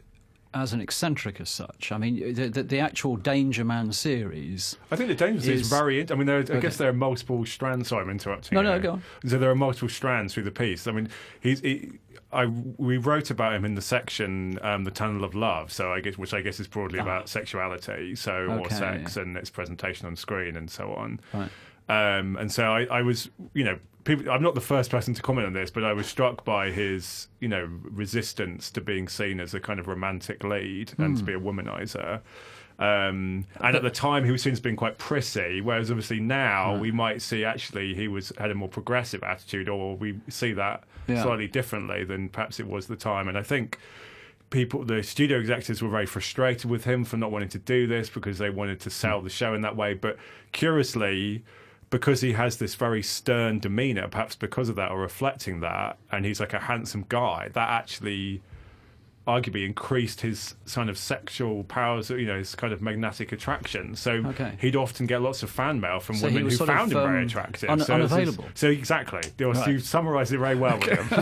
as an eccentric as such. I mean, the actual Danger Man series. I think the Danger Man is very. I mean, I guess there are multiple strands. Sorry, I'm interrupting. No, go on. So there are multiple strands through the piece. I mean, we wrote about him in the section The Tunnel of Love, which I guess is broadly about sexuality, or sex and its presentation on screen and so on. Right. And so I was, I'm not the first person to comment on this, but I was struck by his, resistance to being seen as a kind of romantic lead and to be a womanizer. And at the time, he was seen as being quite prissy, whereas obviously now we might see actually he had a more progressive attitude, or we see that slightly differently than perhaps it was at the time. And I think the studio executives were very frustrated with him for not wanting to do this because they wanted to sell the show in that way. But curiously, because he has this very stern demeanour, perhaps because of that or reflecting that, and he's like a handsome guy, that actually arguably increased his kind of sexual powers, his kind of magnetic attraction. So he'd often get lots of fan mail from women who found him very attractive. Unavailable. So exactly. You summarised it very well with him.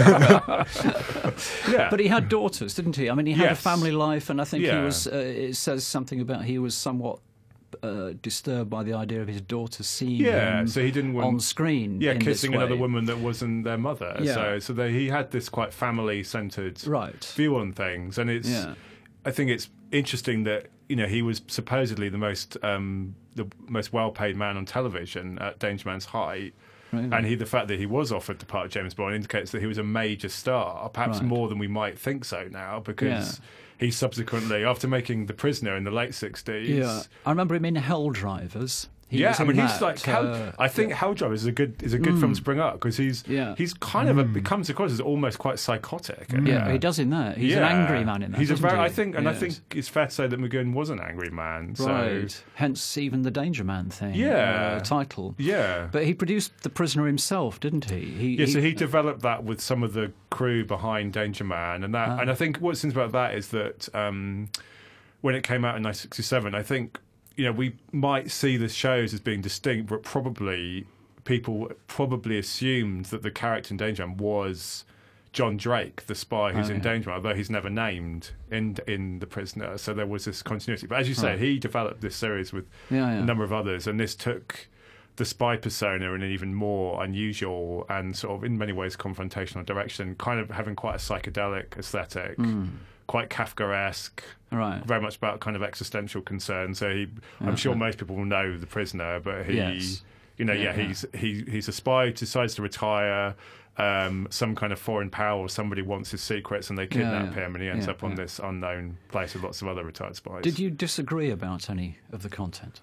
Yeah. But he had daughters, didn't he? I mean, he had a family life, and I think he was, it says something about he was somewhat disturbed by the idea of his daughter seeing him so he didn't want, on screen kissing another woman that wasn't their mother. So he had this quite family-centred view on things, and I think it's interesting that he was supposedly the most well-paid man on television at Danger Man's height. Really? And the fact that he was offered the part of James Bond indicates that he was a major star, perhaps more than we might think so now, because he subsequently, after making The Prisoner in the late 60s... I remember him in Hell Drivers. He's like... I think Hell Drivers is a good film to bring up, because he's kind of he comes across as almost quite psychotic. He does in that. He's an angry man in that, I think it's fair to say that McGowan was an angry man. Right. So. Hence even the Danger Man thing. Title. Yeah. But he produced The Prisoner himself, didn't he? So he developed that with some of the crew behind Danger Man, and I think what's interesting about that is that when it came out in 1967, I think we might see the shows as being distinct, but people probably assumed that the character in Danger Man was John Drake, the spy who's in Danger Man, although he's never named in The Prisoner. So there was this continuity. But as you say, he developed this series with a number of others, and this took the spy persona in an even more unusual and sort of, in many ways, confrontational direction, kind of having quite a psychedelic aesthetic. Quite Kafkaesque, very much about kind of existential concern. So I'm sure most people will know The Prisoner, but he's a spy who decides to retire. Some kind of foreign power or somebody wants his secrets, and they kidnap him, and he ends up on this unknown place with lots of other retired spies. Did you disagree about any of the content?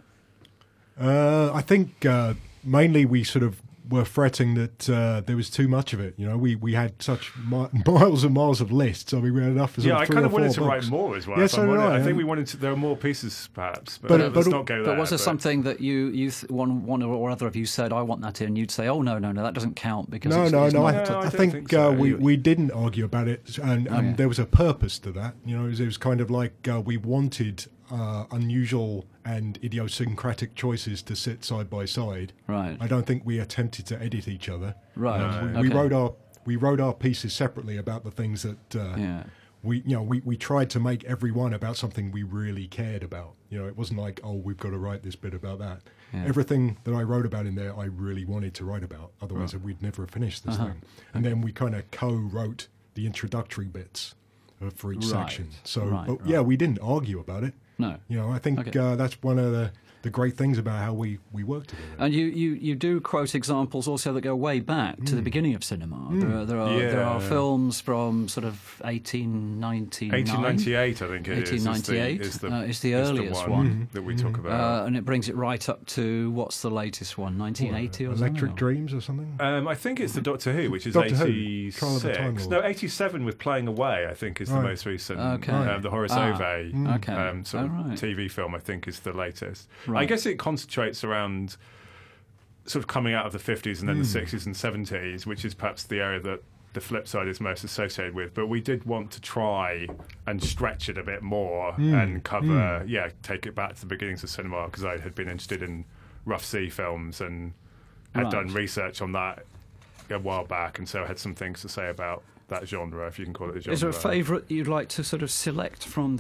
I think mainly we sort of were fretting that there was too much of it. We had such miles and miles of lists. I mean, we had enough for I kind of wanted to write more as well. Yeah, so I think we wanted to. There are more pieces, perhaps, but let's not go there. But was there something that one or other of you said, "I want that in"? You'd say, "Oh no, that doesn't count because no." I think we didn't argue about it, and there was a purpose to that. It was kind of like we wanted unusual and idiosyncratic choices to sit side by side. Right. I don't think we attempted to edit each other. Right. We wrote our pieces separately about the things that we tried to make every one about something we really cared about. It wasn't like, we've got to write this bit about that. Yeah. Everything that I wrote about in there, I really wanted to write about. Otherwise, we'd never have finished this thing. And then we kind of co-wrote the introductory bits for each section. So, we didn't argue about it. No. I think that's one of the great things about how we work together. And you do quote examples also that go way back to the beginning of cinema. There are films from sort of 1898, I think it is. 1898 is the earliest one that we talk about. And it brings it right up to, what's the latest one, 1980 or something? Electric Dreams or something? I think it's the Doctor Who, which is Doctor 86. Trial of the Time Lord. No, 87 with Playing Away, I think, is the most recent. The Horace Ove sort of TV film, I think, is the latest. Right. I guess it concentrates around sort of coming out of the 50s and then the 60s and 70s, which is perhaps the area that the flip side is most associated with. But we did want to try and stretch it a bit more and cover, take it back to the beginnings of cinema, because I had been interested in rough sea films and had done research on that a while back, and so I had some things to say about that genre, if you can call it a genre. Is there a favourite you'd like to sort of select from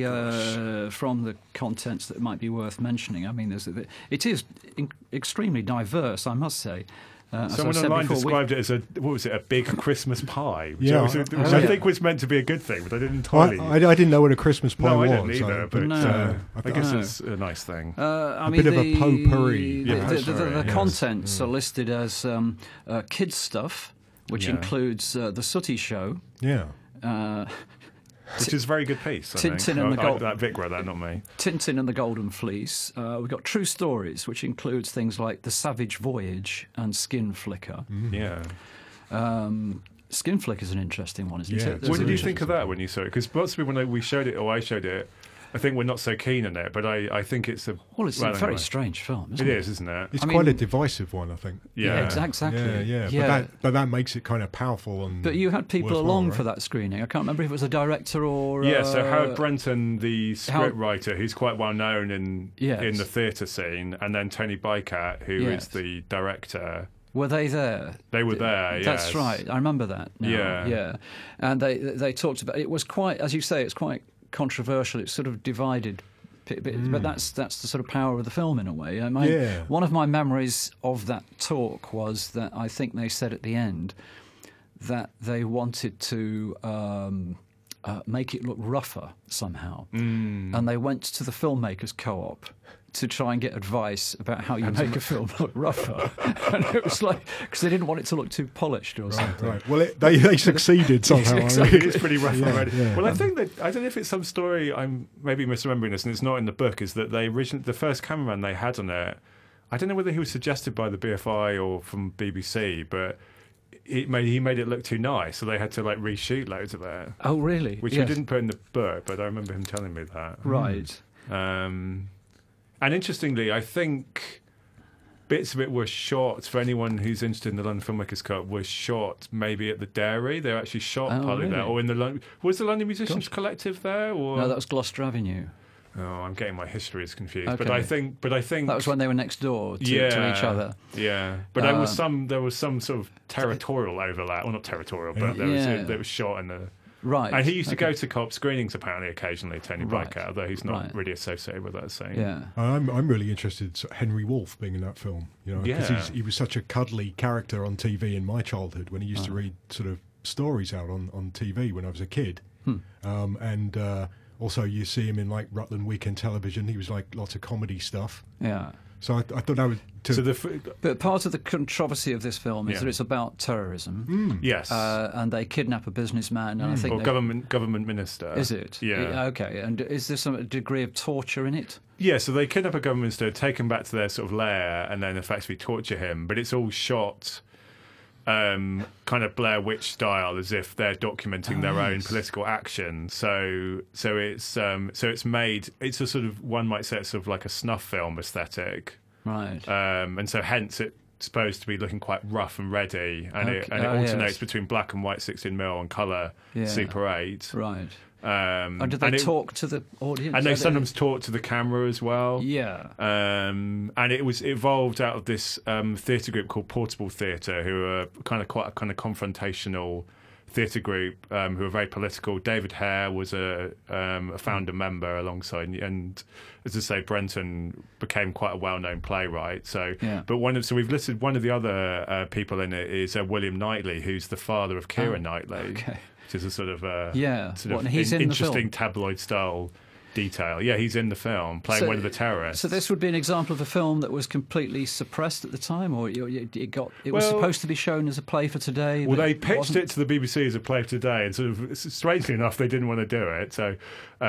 the contents that might be worth mentioning? I mean, it is extremely diverse, I must say. Someone online described it as a big Christmas pie, which, Yeah, which I think was meant to be a good thing, but I didn't entirely. I didn't know what a Christmas pie no, was. I didn't either, but I guess No. it's a nice thing. I bit mean, of a potpourri. The contents are listed as kids stuff, which includes the Sooty Show. Yeah. Which is a very good piece, I Tintin think. and the Gold- That Vic wrote that, not me. Tintin and the Golden Fleece. We've got True Stories, which includes things like The Savage Voyage and Skin Flicker. Yeah. Skin Flicker is an interesting one, isn't Yeah. it? What did you think of that when you saw it? Because possibly when we showed it, or I showed it, I think we're not so keen on it, but I think it's a... Well, it's a very anyway. strange film, isn't It it? is, isn't it? It's I quite a mean- divisive one, I think. Yeah. Exactly. Yeah. But that makes it kind of powerful and. But you had people worthwhile, along right? for that screening. I can't remember if it was a director or... Yeah, so Howard Brenton, the script writer, who's quite well known in Yes. the theatre scene, and then Tony Bycat, who Yes. is the director. Were they there? They were there, That's yes. right. I remember that. now. Yeah. And they talked about it. Was quite, as you say, it's quite controversial. It's sort of divided, but that's the sort of power of the film in a way. One of my memories of that talk was that I think they said at the end that they wanted to make it look rougher somehow, and they went to the filmmakers co-op to try and get advice about how you make a film look rougher. And it was like, because they didn't want it to look too polished or something. Right. Well, they succeeded somehow. Exactly. It's pretty rough already. Yeah. Well, I think that, I don't know if it's some story, I'm maybe misremembering this, and it's not in the book, is that the first cameraman they had on it, I don't know whether he was suggested by the BFI or from BBC, but he made it look too nice, so they had to like reshoot loads of it. Oh, really? Which we Yes. didn't put in the book, but I remember him telling me that. Right. And interestingly, I think bits of it were shot, for anyone who's interested in the London Filmmakers Cup, were shot maybe at the Dairy. They were actually shot partly there. really? Or in the was the London Musicians Collective there? Or No, that was Gloucester Avenue. Oh, I'm getting my histories confused. Okay. But I think That was when they were next door to each other. Yeah, but there was some sort of territorial overlap. Well, not territorial, but there was shot in the... Right. And he used to go to co-op screenings apparently occasionally, Tony Right. Bycat, although he's not Right. really associated with that scene. Yeah. I'm really interested in Henry Wolff being in that film. Because Yeah. he was such a cuddly character on TV in my childhood when he used to read sort of stories out on TV when I was a kid. And also you see him in like Rutland Weekend Television. He was like lots of comedy stuff. Yeah. So I thought that would... So But part of the controversy of this film is that it's about terrorism. yes. And they kidnap a businessman, and I think Or government minister. Is it? Yeah. Okay. And is there some degree of torture in it? Yeah, so they kidnap a government minister, take him back to their sort of lair, and then effectively torture him. But it's all shot kind of Blair Witch style, as if they're documenting their own political action. So it's made. It's a sort of, one might say, it's sort of like a snuff film aesthetic. Right. And so hence it's supposed to be looking quite rough and ready, and it alternates between black and white 16mm and colour Super 8. Right. And And did they talk to the audience? And they sometimes talk to the camera as well. Yeah. And it evolved out of this theatre group called Portable Theatre, who are kind of confrontational theatre group, who are very political. David Hare was a founder member alongside, and as I say, Brenton became quite a well-known playwright. So, but we've listed one of the other people in it is William Knightley, who's the father of Keira Knightley. Okay. Which is a sort of he's in interesting the film? tabloid style detail. Yeah, he's in the film playing one of the terrorists. So this would be an example of a film that was completely suppressed at the time, or it was supposed to be shown as a play for today. Well, they pitched it to the BBC as a play for today, and sort of strangely enough, they didn't want to do it. So,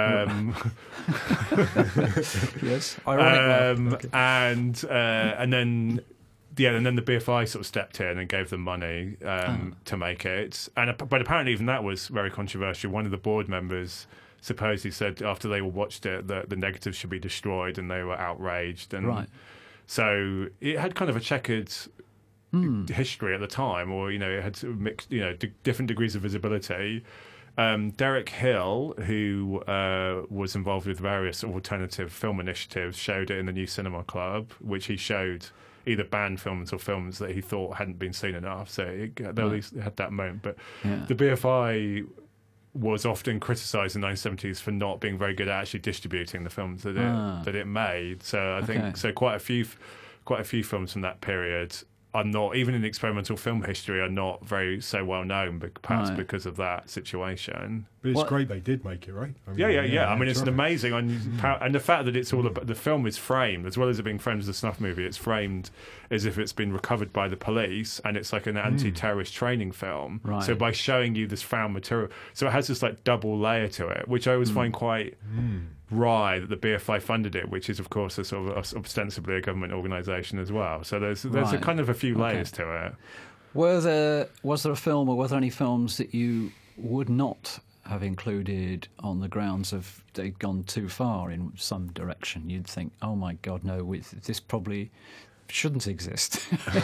yes, ironic. and then. Yeah, and then the BFI sort of stepped in and gave them money to make it. But apparently even that was very controversial. One of the board members supposedly said after they all watched it that the negatives should be destroyed, and they were outraged. And so it had kind of a checkered history at the time, or, it had sort of mixed, different degrees of visibility. Derek Hill, who was involved with various alternative film initiatives, showed it in the New Cinema Club, which he showed either banned films or films that he thought hadn't been seen enough. So they at least had that moment. But the BFI was often criticised in the 1970s for not being very good at actually distributing the films that it made. So I think quite a few films from that period are not, even in experimental film history, are not very so well known, but perhaps because of that situation. But it's great they did make it, right? I mean, yeah. I mean, it's an amazing, and the fact that it's all about, the film is framed, as well as it being framed as a snuff movie, it's framed as if it's been recovered by the police, and it's like an anti-terrorist training film. Right. So by showing you this found material, so it has this like double layer to it, which I always find quite wry that the BFI funded it, which is of course a sort of ostensibly a government organisation as well. So there's a kind of a few layers to it. Was there a film, or were there any films that you would not have included on the grounds of they'd gone too far in some direction? You'd think, oh my God, no, this probably shouldn't exist.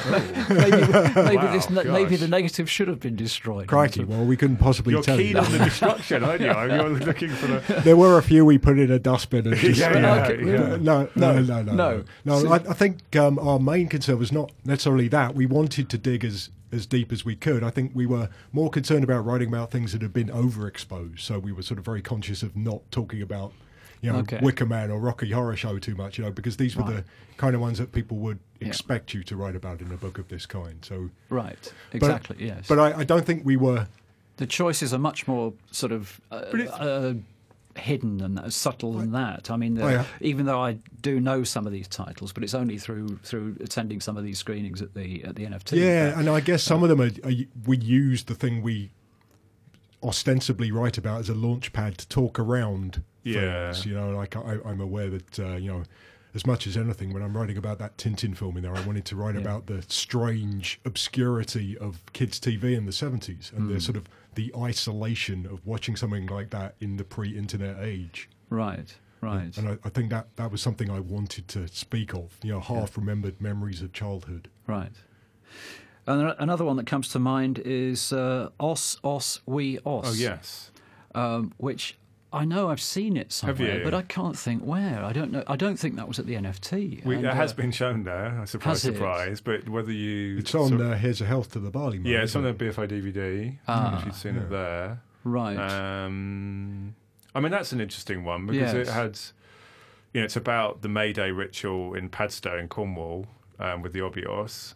Maybe the negative should have been destroyed. Crikey, well, we couldn't possibly tell you. You're keen on the destruction, aren't you? You're looking for the... There were a few we put in a dustbin. And just, No. I think our main concern was not necessarily that. We wanted to dig as deep as we could. I think we were more concerned about writing about things that had been overexposed. So we were sort of very conscious of not talking about Wicker Man or Rocky Horror Show too much, because these were the kind of ones that people would expect you to write about in a book of this kind. So exactly, yes. But I don't think we were... The choices are much more sort of hidden and subtle than that. I mean, even though I do know some of these titles, but it's only through attending some of these screenings at the NFT. Yeah, and I guess some of them we use the thing we ostensibly write about as a launch pad to talk around things. Like I'm aware that as much as anything, when I'm writing about that Tintin film in there, I wanted to write about the strange obscurity of kids' TV in the 70s and the sort of the isolation of watching something like that in the pre-internet age. Right. And I think that was something I wanted to speak of, half-remembered memories of childhood. Right. And another one that comes to mind is Os, We, Os. Oh, yes. Which I know I've seen it somewhere, but I can't think where. I don't know. I don't think that was at the NFT. It has been shown there, surprise, but whether you... It's on Here's a Health to the Barley Man. Yeah, it's on a BFI DVD, if you've seen it there. Right. I mean, that's an interesting one, because it had... it's about the May Day ritual in Padstow in Cornwall, with the Obios.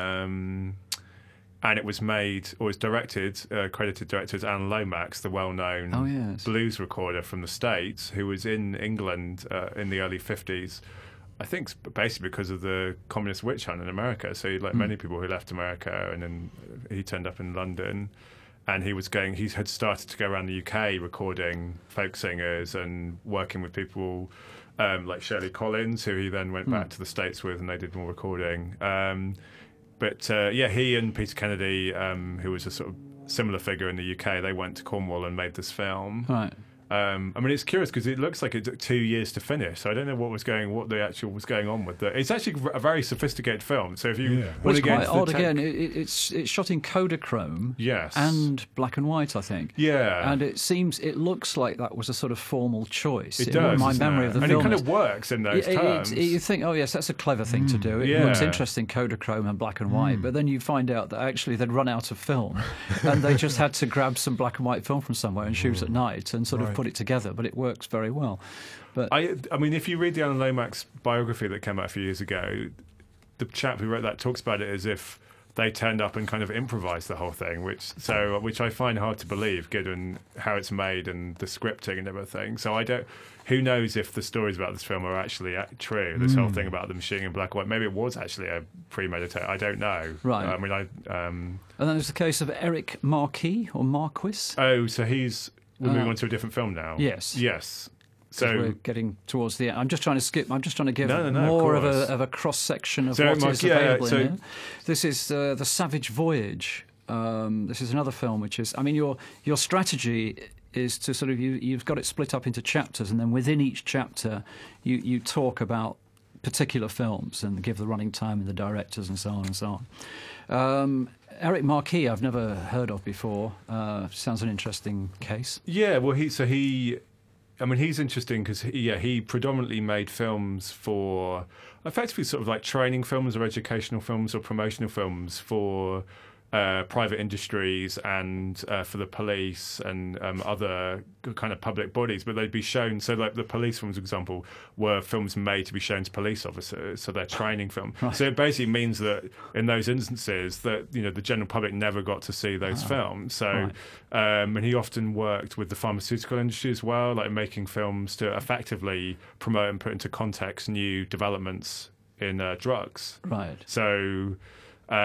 And it was made, or was directed, credited director as Alan Lomax, the well-known blues recorder from the States, who was in England in the early 50s, I think basically because of the communist witch hunt in America. So like many people who left America, and then he turned up in London, and he had started to go around the UK recording folk singers and working with people like Shirley Collins, who he then went back to the States with, and they did more recording. But he and Peter Kennedy, who was a sort of similar figure in the UK, they went to Cornwall and made this film. Right. I mean, it's curious because it looks like it took 2 years to finish. So I don't know what was going on with it. It's actually a very sophisticated film. So if you want to get quite odd again. It's shot in Kodachrome, and black and white, I think. Yeah, and it looks like that was a sort of formal choice. It does. My memory of the film, and it kind of works in those terms. You think, oh yes, that's a clever thing to do. It looks interesting, Kodachrome and black and white. But then you find out that actually they'd run out of film, and they just had to grab some black and white film from somewhere and shoot at night and sort of put it together, but it works very well. But I mean, if you read the Alan Lomax biography that came out a few years ago, the chap who wrote that talks about it as if they turned up and kind of improvised the whole thing, which I find hard to believe given how it's made and the scripting and everything. So who knows if the stories about this film are actually true, this whole thing about them shooting in black and white. Maybe it was actually a premeditated, I don't know. Right. I mean, and then there's the case of Eric Marquis, or Marquis. Oh, so we're moving on to a different film now. Yes. So we're getting towards the end. I'm just trying to skip. I'm just trying to give more of a cross section of what is available in here. This is The Savage Voyage. This is another film which is. I mean, your strategy is to sort of you've got it split up into chapters, and then within each chapter you talk about particular films and give the running time and the directors and so on and so on. Eric Marquis, I've never heard of before. Sounds an interesting case. Yeah, well, he I mean, he's interesting because he predominantly made films for effectively sort of like training films or educational films or promotional films for private industries and for the police and other kind of public bodies, but they'd be shown. So, like the police films, for example, were films made to be shown to police officers, so they're training film. Right. So it basically means that in those instances, that the general public never got to see those films. So, and he often worked with the pharmaceutical industry as well, like making films to effectively promote and put into context new developments in drugs. Right. So. But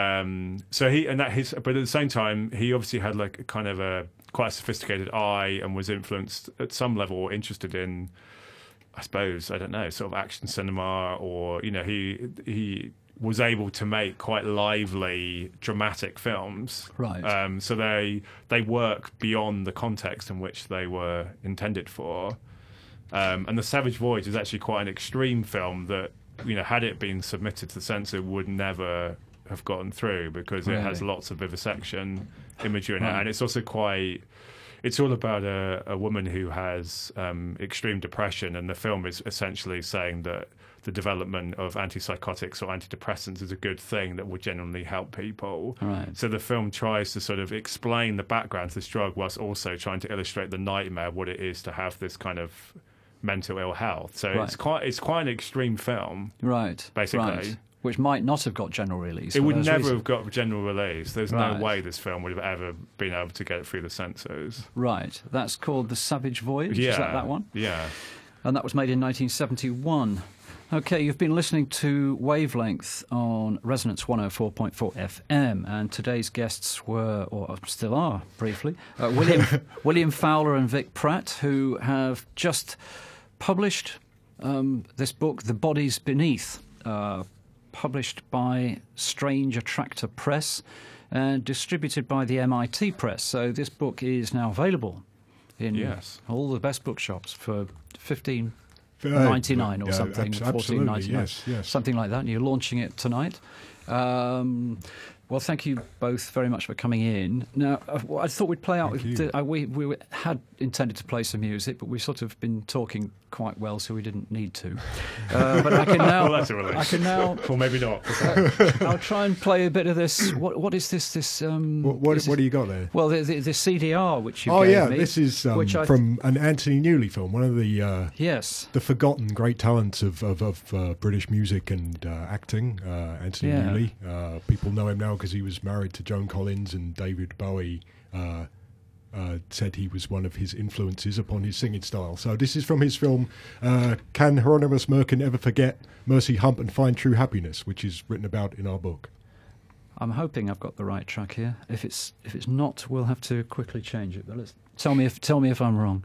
at the same time, he obviously had like kind of a quite a sophisticated eye and was influenced at some level, or interested in, I suppose, I don't know, sort of action cinema, or he was able to make quite lively, dramatic films. Right. So they work beyond the context in which they were intended for. And The Savage Voyage is actually quite an extreme film that, had it been submitted to the censor, would never have gotten through, because it has lots of vivisection imagery in it, and it's also it's all about a woman who has extreme depression, and the film is essentially saying that the development of antipsychotics or antidepressants is a good thing that will genuinely help people. Right. So the film tries to sort of explain the background to this drug whilst also trying to illustrate the nightmare of what it is to have this kind of mental ill health. So it's quite an extreme film. Right. Basically. Right. Which might not have got general release. It would never have got general release. There's no way this film would have ever been able to get it through the censors. Right. That's called The Savage Voyage? Yeah. Is that one? Yeah. And that was made in 1971. Okay, you've been listening to Wavelength on Resonance 104.4 FM, and today's guests were, or still are, briefly, William Fowler and Vic Pratt, who have just published this book, The Bodies Beneath, published by Strange Attractor Press and distributed by the MIT Press. So this book is now available in all the best bookshops for $15.99 or something, $14.99, yes. something like that. And you're launching it tonight. Well, thank you both very much for coming in. Now, I thought we'd play out. We had intended to play some music, but we've sort of been talking quite well, so we didn't need to. But I can now. Well, that's a relief. I can now. Or maybe not. I'll try and play a bit of this. What is this? What do you got there? Well, the CDR which you gave me. This is from an Anthony Newley film, one of the the forgotten great talents of British music and acting. Anthony Newley. People know him now because he was married to Joan Collins, and David Bowie said he was one of his influences upon his singing style. So this is from his film Can Hieronymus Merkin Ever Forget Mercy Hump and Find True Happiness, which is written about in our book. I'm hoping I've got the right track here. If it's not, we'll have to quickly change it. But tell me if I'm wrong.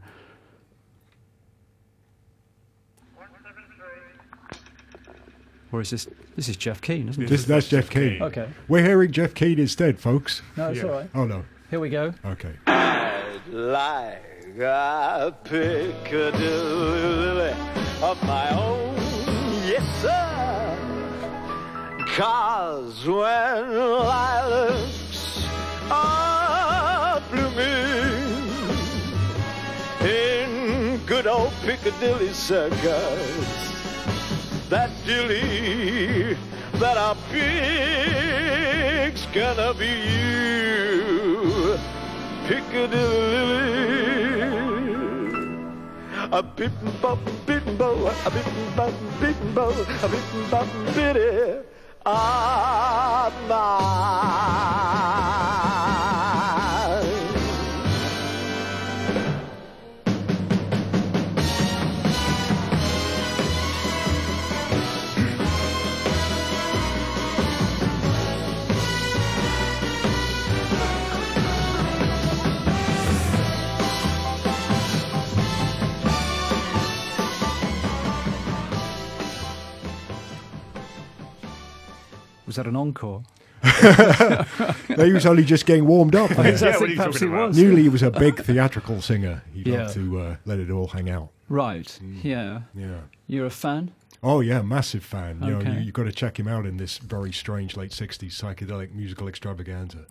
Or is this is Jeff Keane, isn't it? That's Jeff Keane. Okay. We're hearing Jeff Keane instead, folks. No, it's all right. Oh, no. Here we go. Okay. I'd like a Piccadilly of my own, yes, sir. 'Cause when lilacs are blooming in good old Piccadilly Circus, that dilly that I pick's gonna be you, Piccadilly. A bitten bop, bitten bo, a bitten bop, bitten bo, a bitten bop, bitty, ah, mine. Was that an encore? He was only just getting warmed up. I think perhaps he was. Newley was a big theatrical singer. He loved to let it all hang out. Right. Yeah. You're a fan? Oh yeah, massive fan. Okay. You've got to check him out in this very strange late '60s psychedelic musical extravaganza.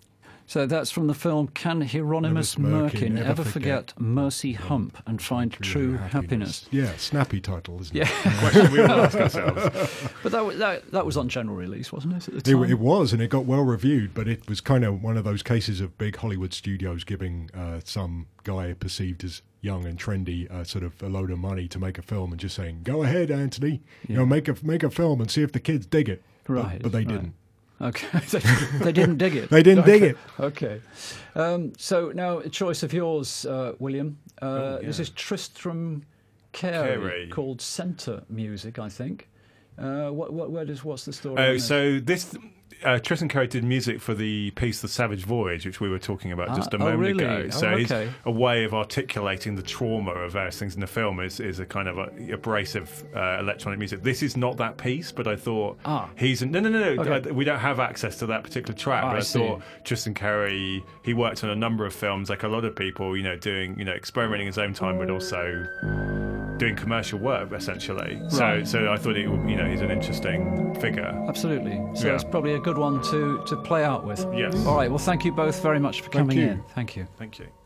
So that's from the film Can Hieronymus Merkin Ever Forget Mercy Hump and Find True Happiness? Yeah, snappy title, isn't it? Question we all ask ourselves. But that was on general release, wasn't it, at the time? It was, and it got well reviewed, but it was kind of one of those cases of big Hollywood studios giving some guy perceived as young and trendy sort of a load of money to make a film and just saying, go ahead, Anthony, make a film and see if the kids dig it. Right. But they didn't. Okay, they didn't dig it. They didn't dig it. Okay. So now a choice of yours, William. This is Tristram Carey called Centre Music, I think. What's the story? Oh, so this Tristan Carey did music for the piece The Savage Voyage, which we were talking about just a moment ago. So he's a way of articulating the trauma of various things in the film is a kind of abrasive electronic music. This is not that piece, but I thought he's... No. Okay. We don't have access to that particular track, but I thought Tristan Carey, he worked on a number of films, like a lot of people, doing, experimenting in his own time, but also doing commercial work, essentially. Right. So I thought he's an interesting figure. Absolutely. So it's probably a good one to play out with. Yes. All right. Well, thank you both very much for coming in. Thank you. Thank you.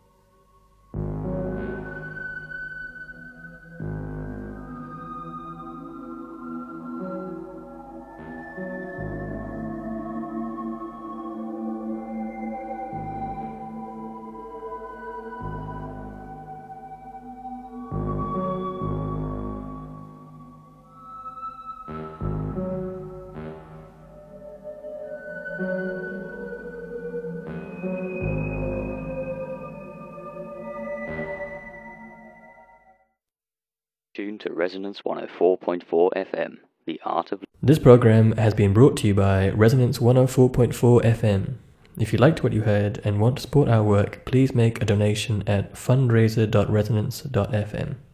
Tune to Resonance 104.4 FM, the art of... This program has been brought to you by Resonance 104.4 FM. If you liked what you heard and want to support our work, please make a donation at fundraiser.resonance.fm.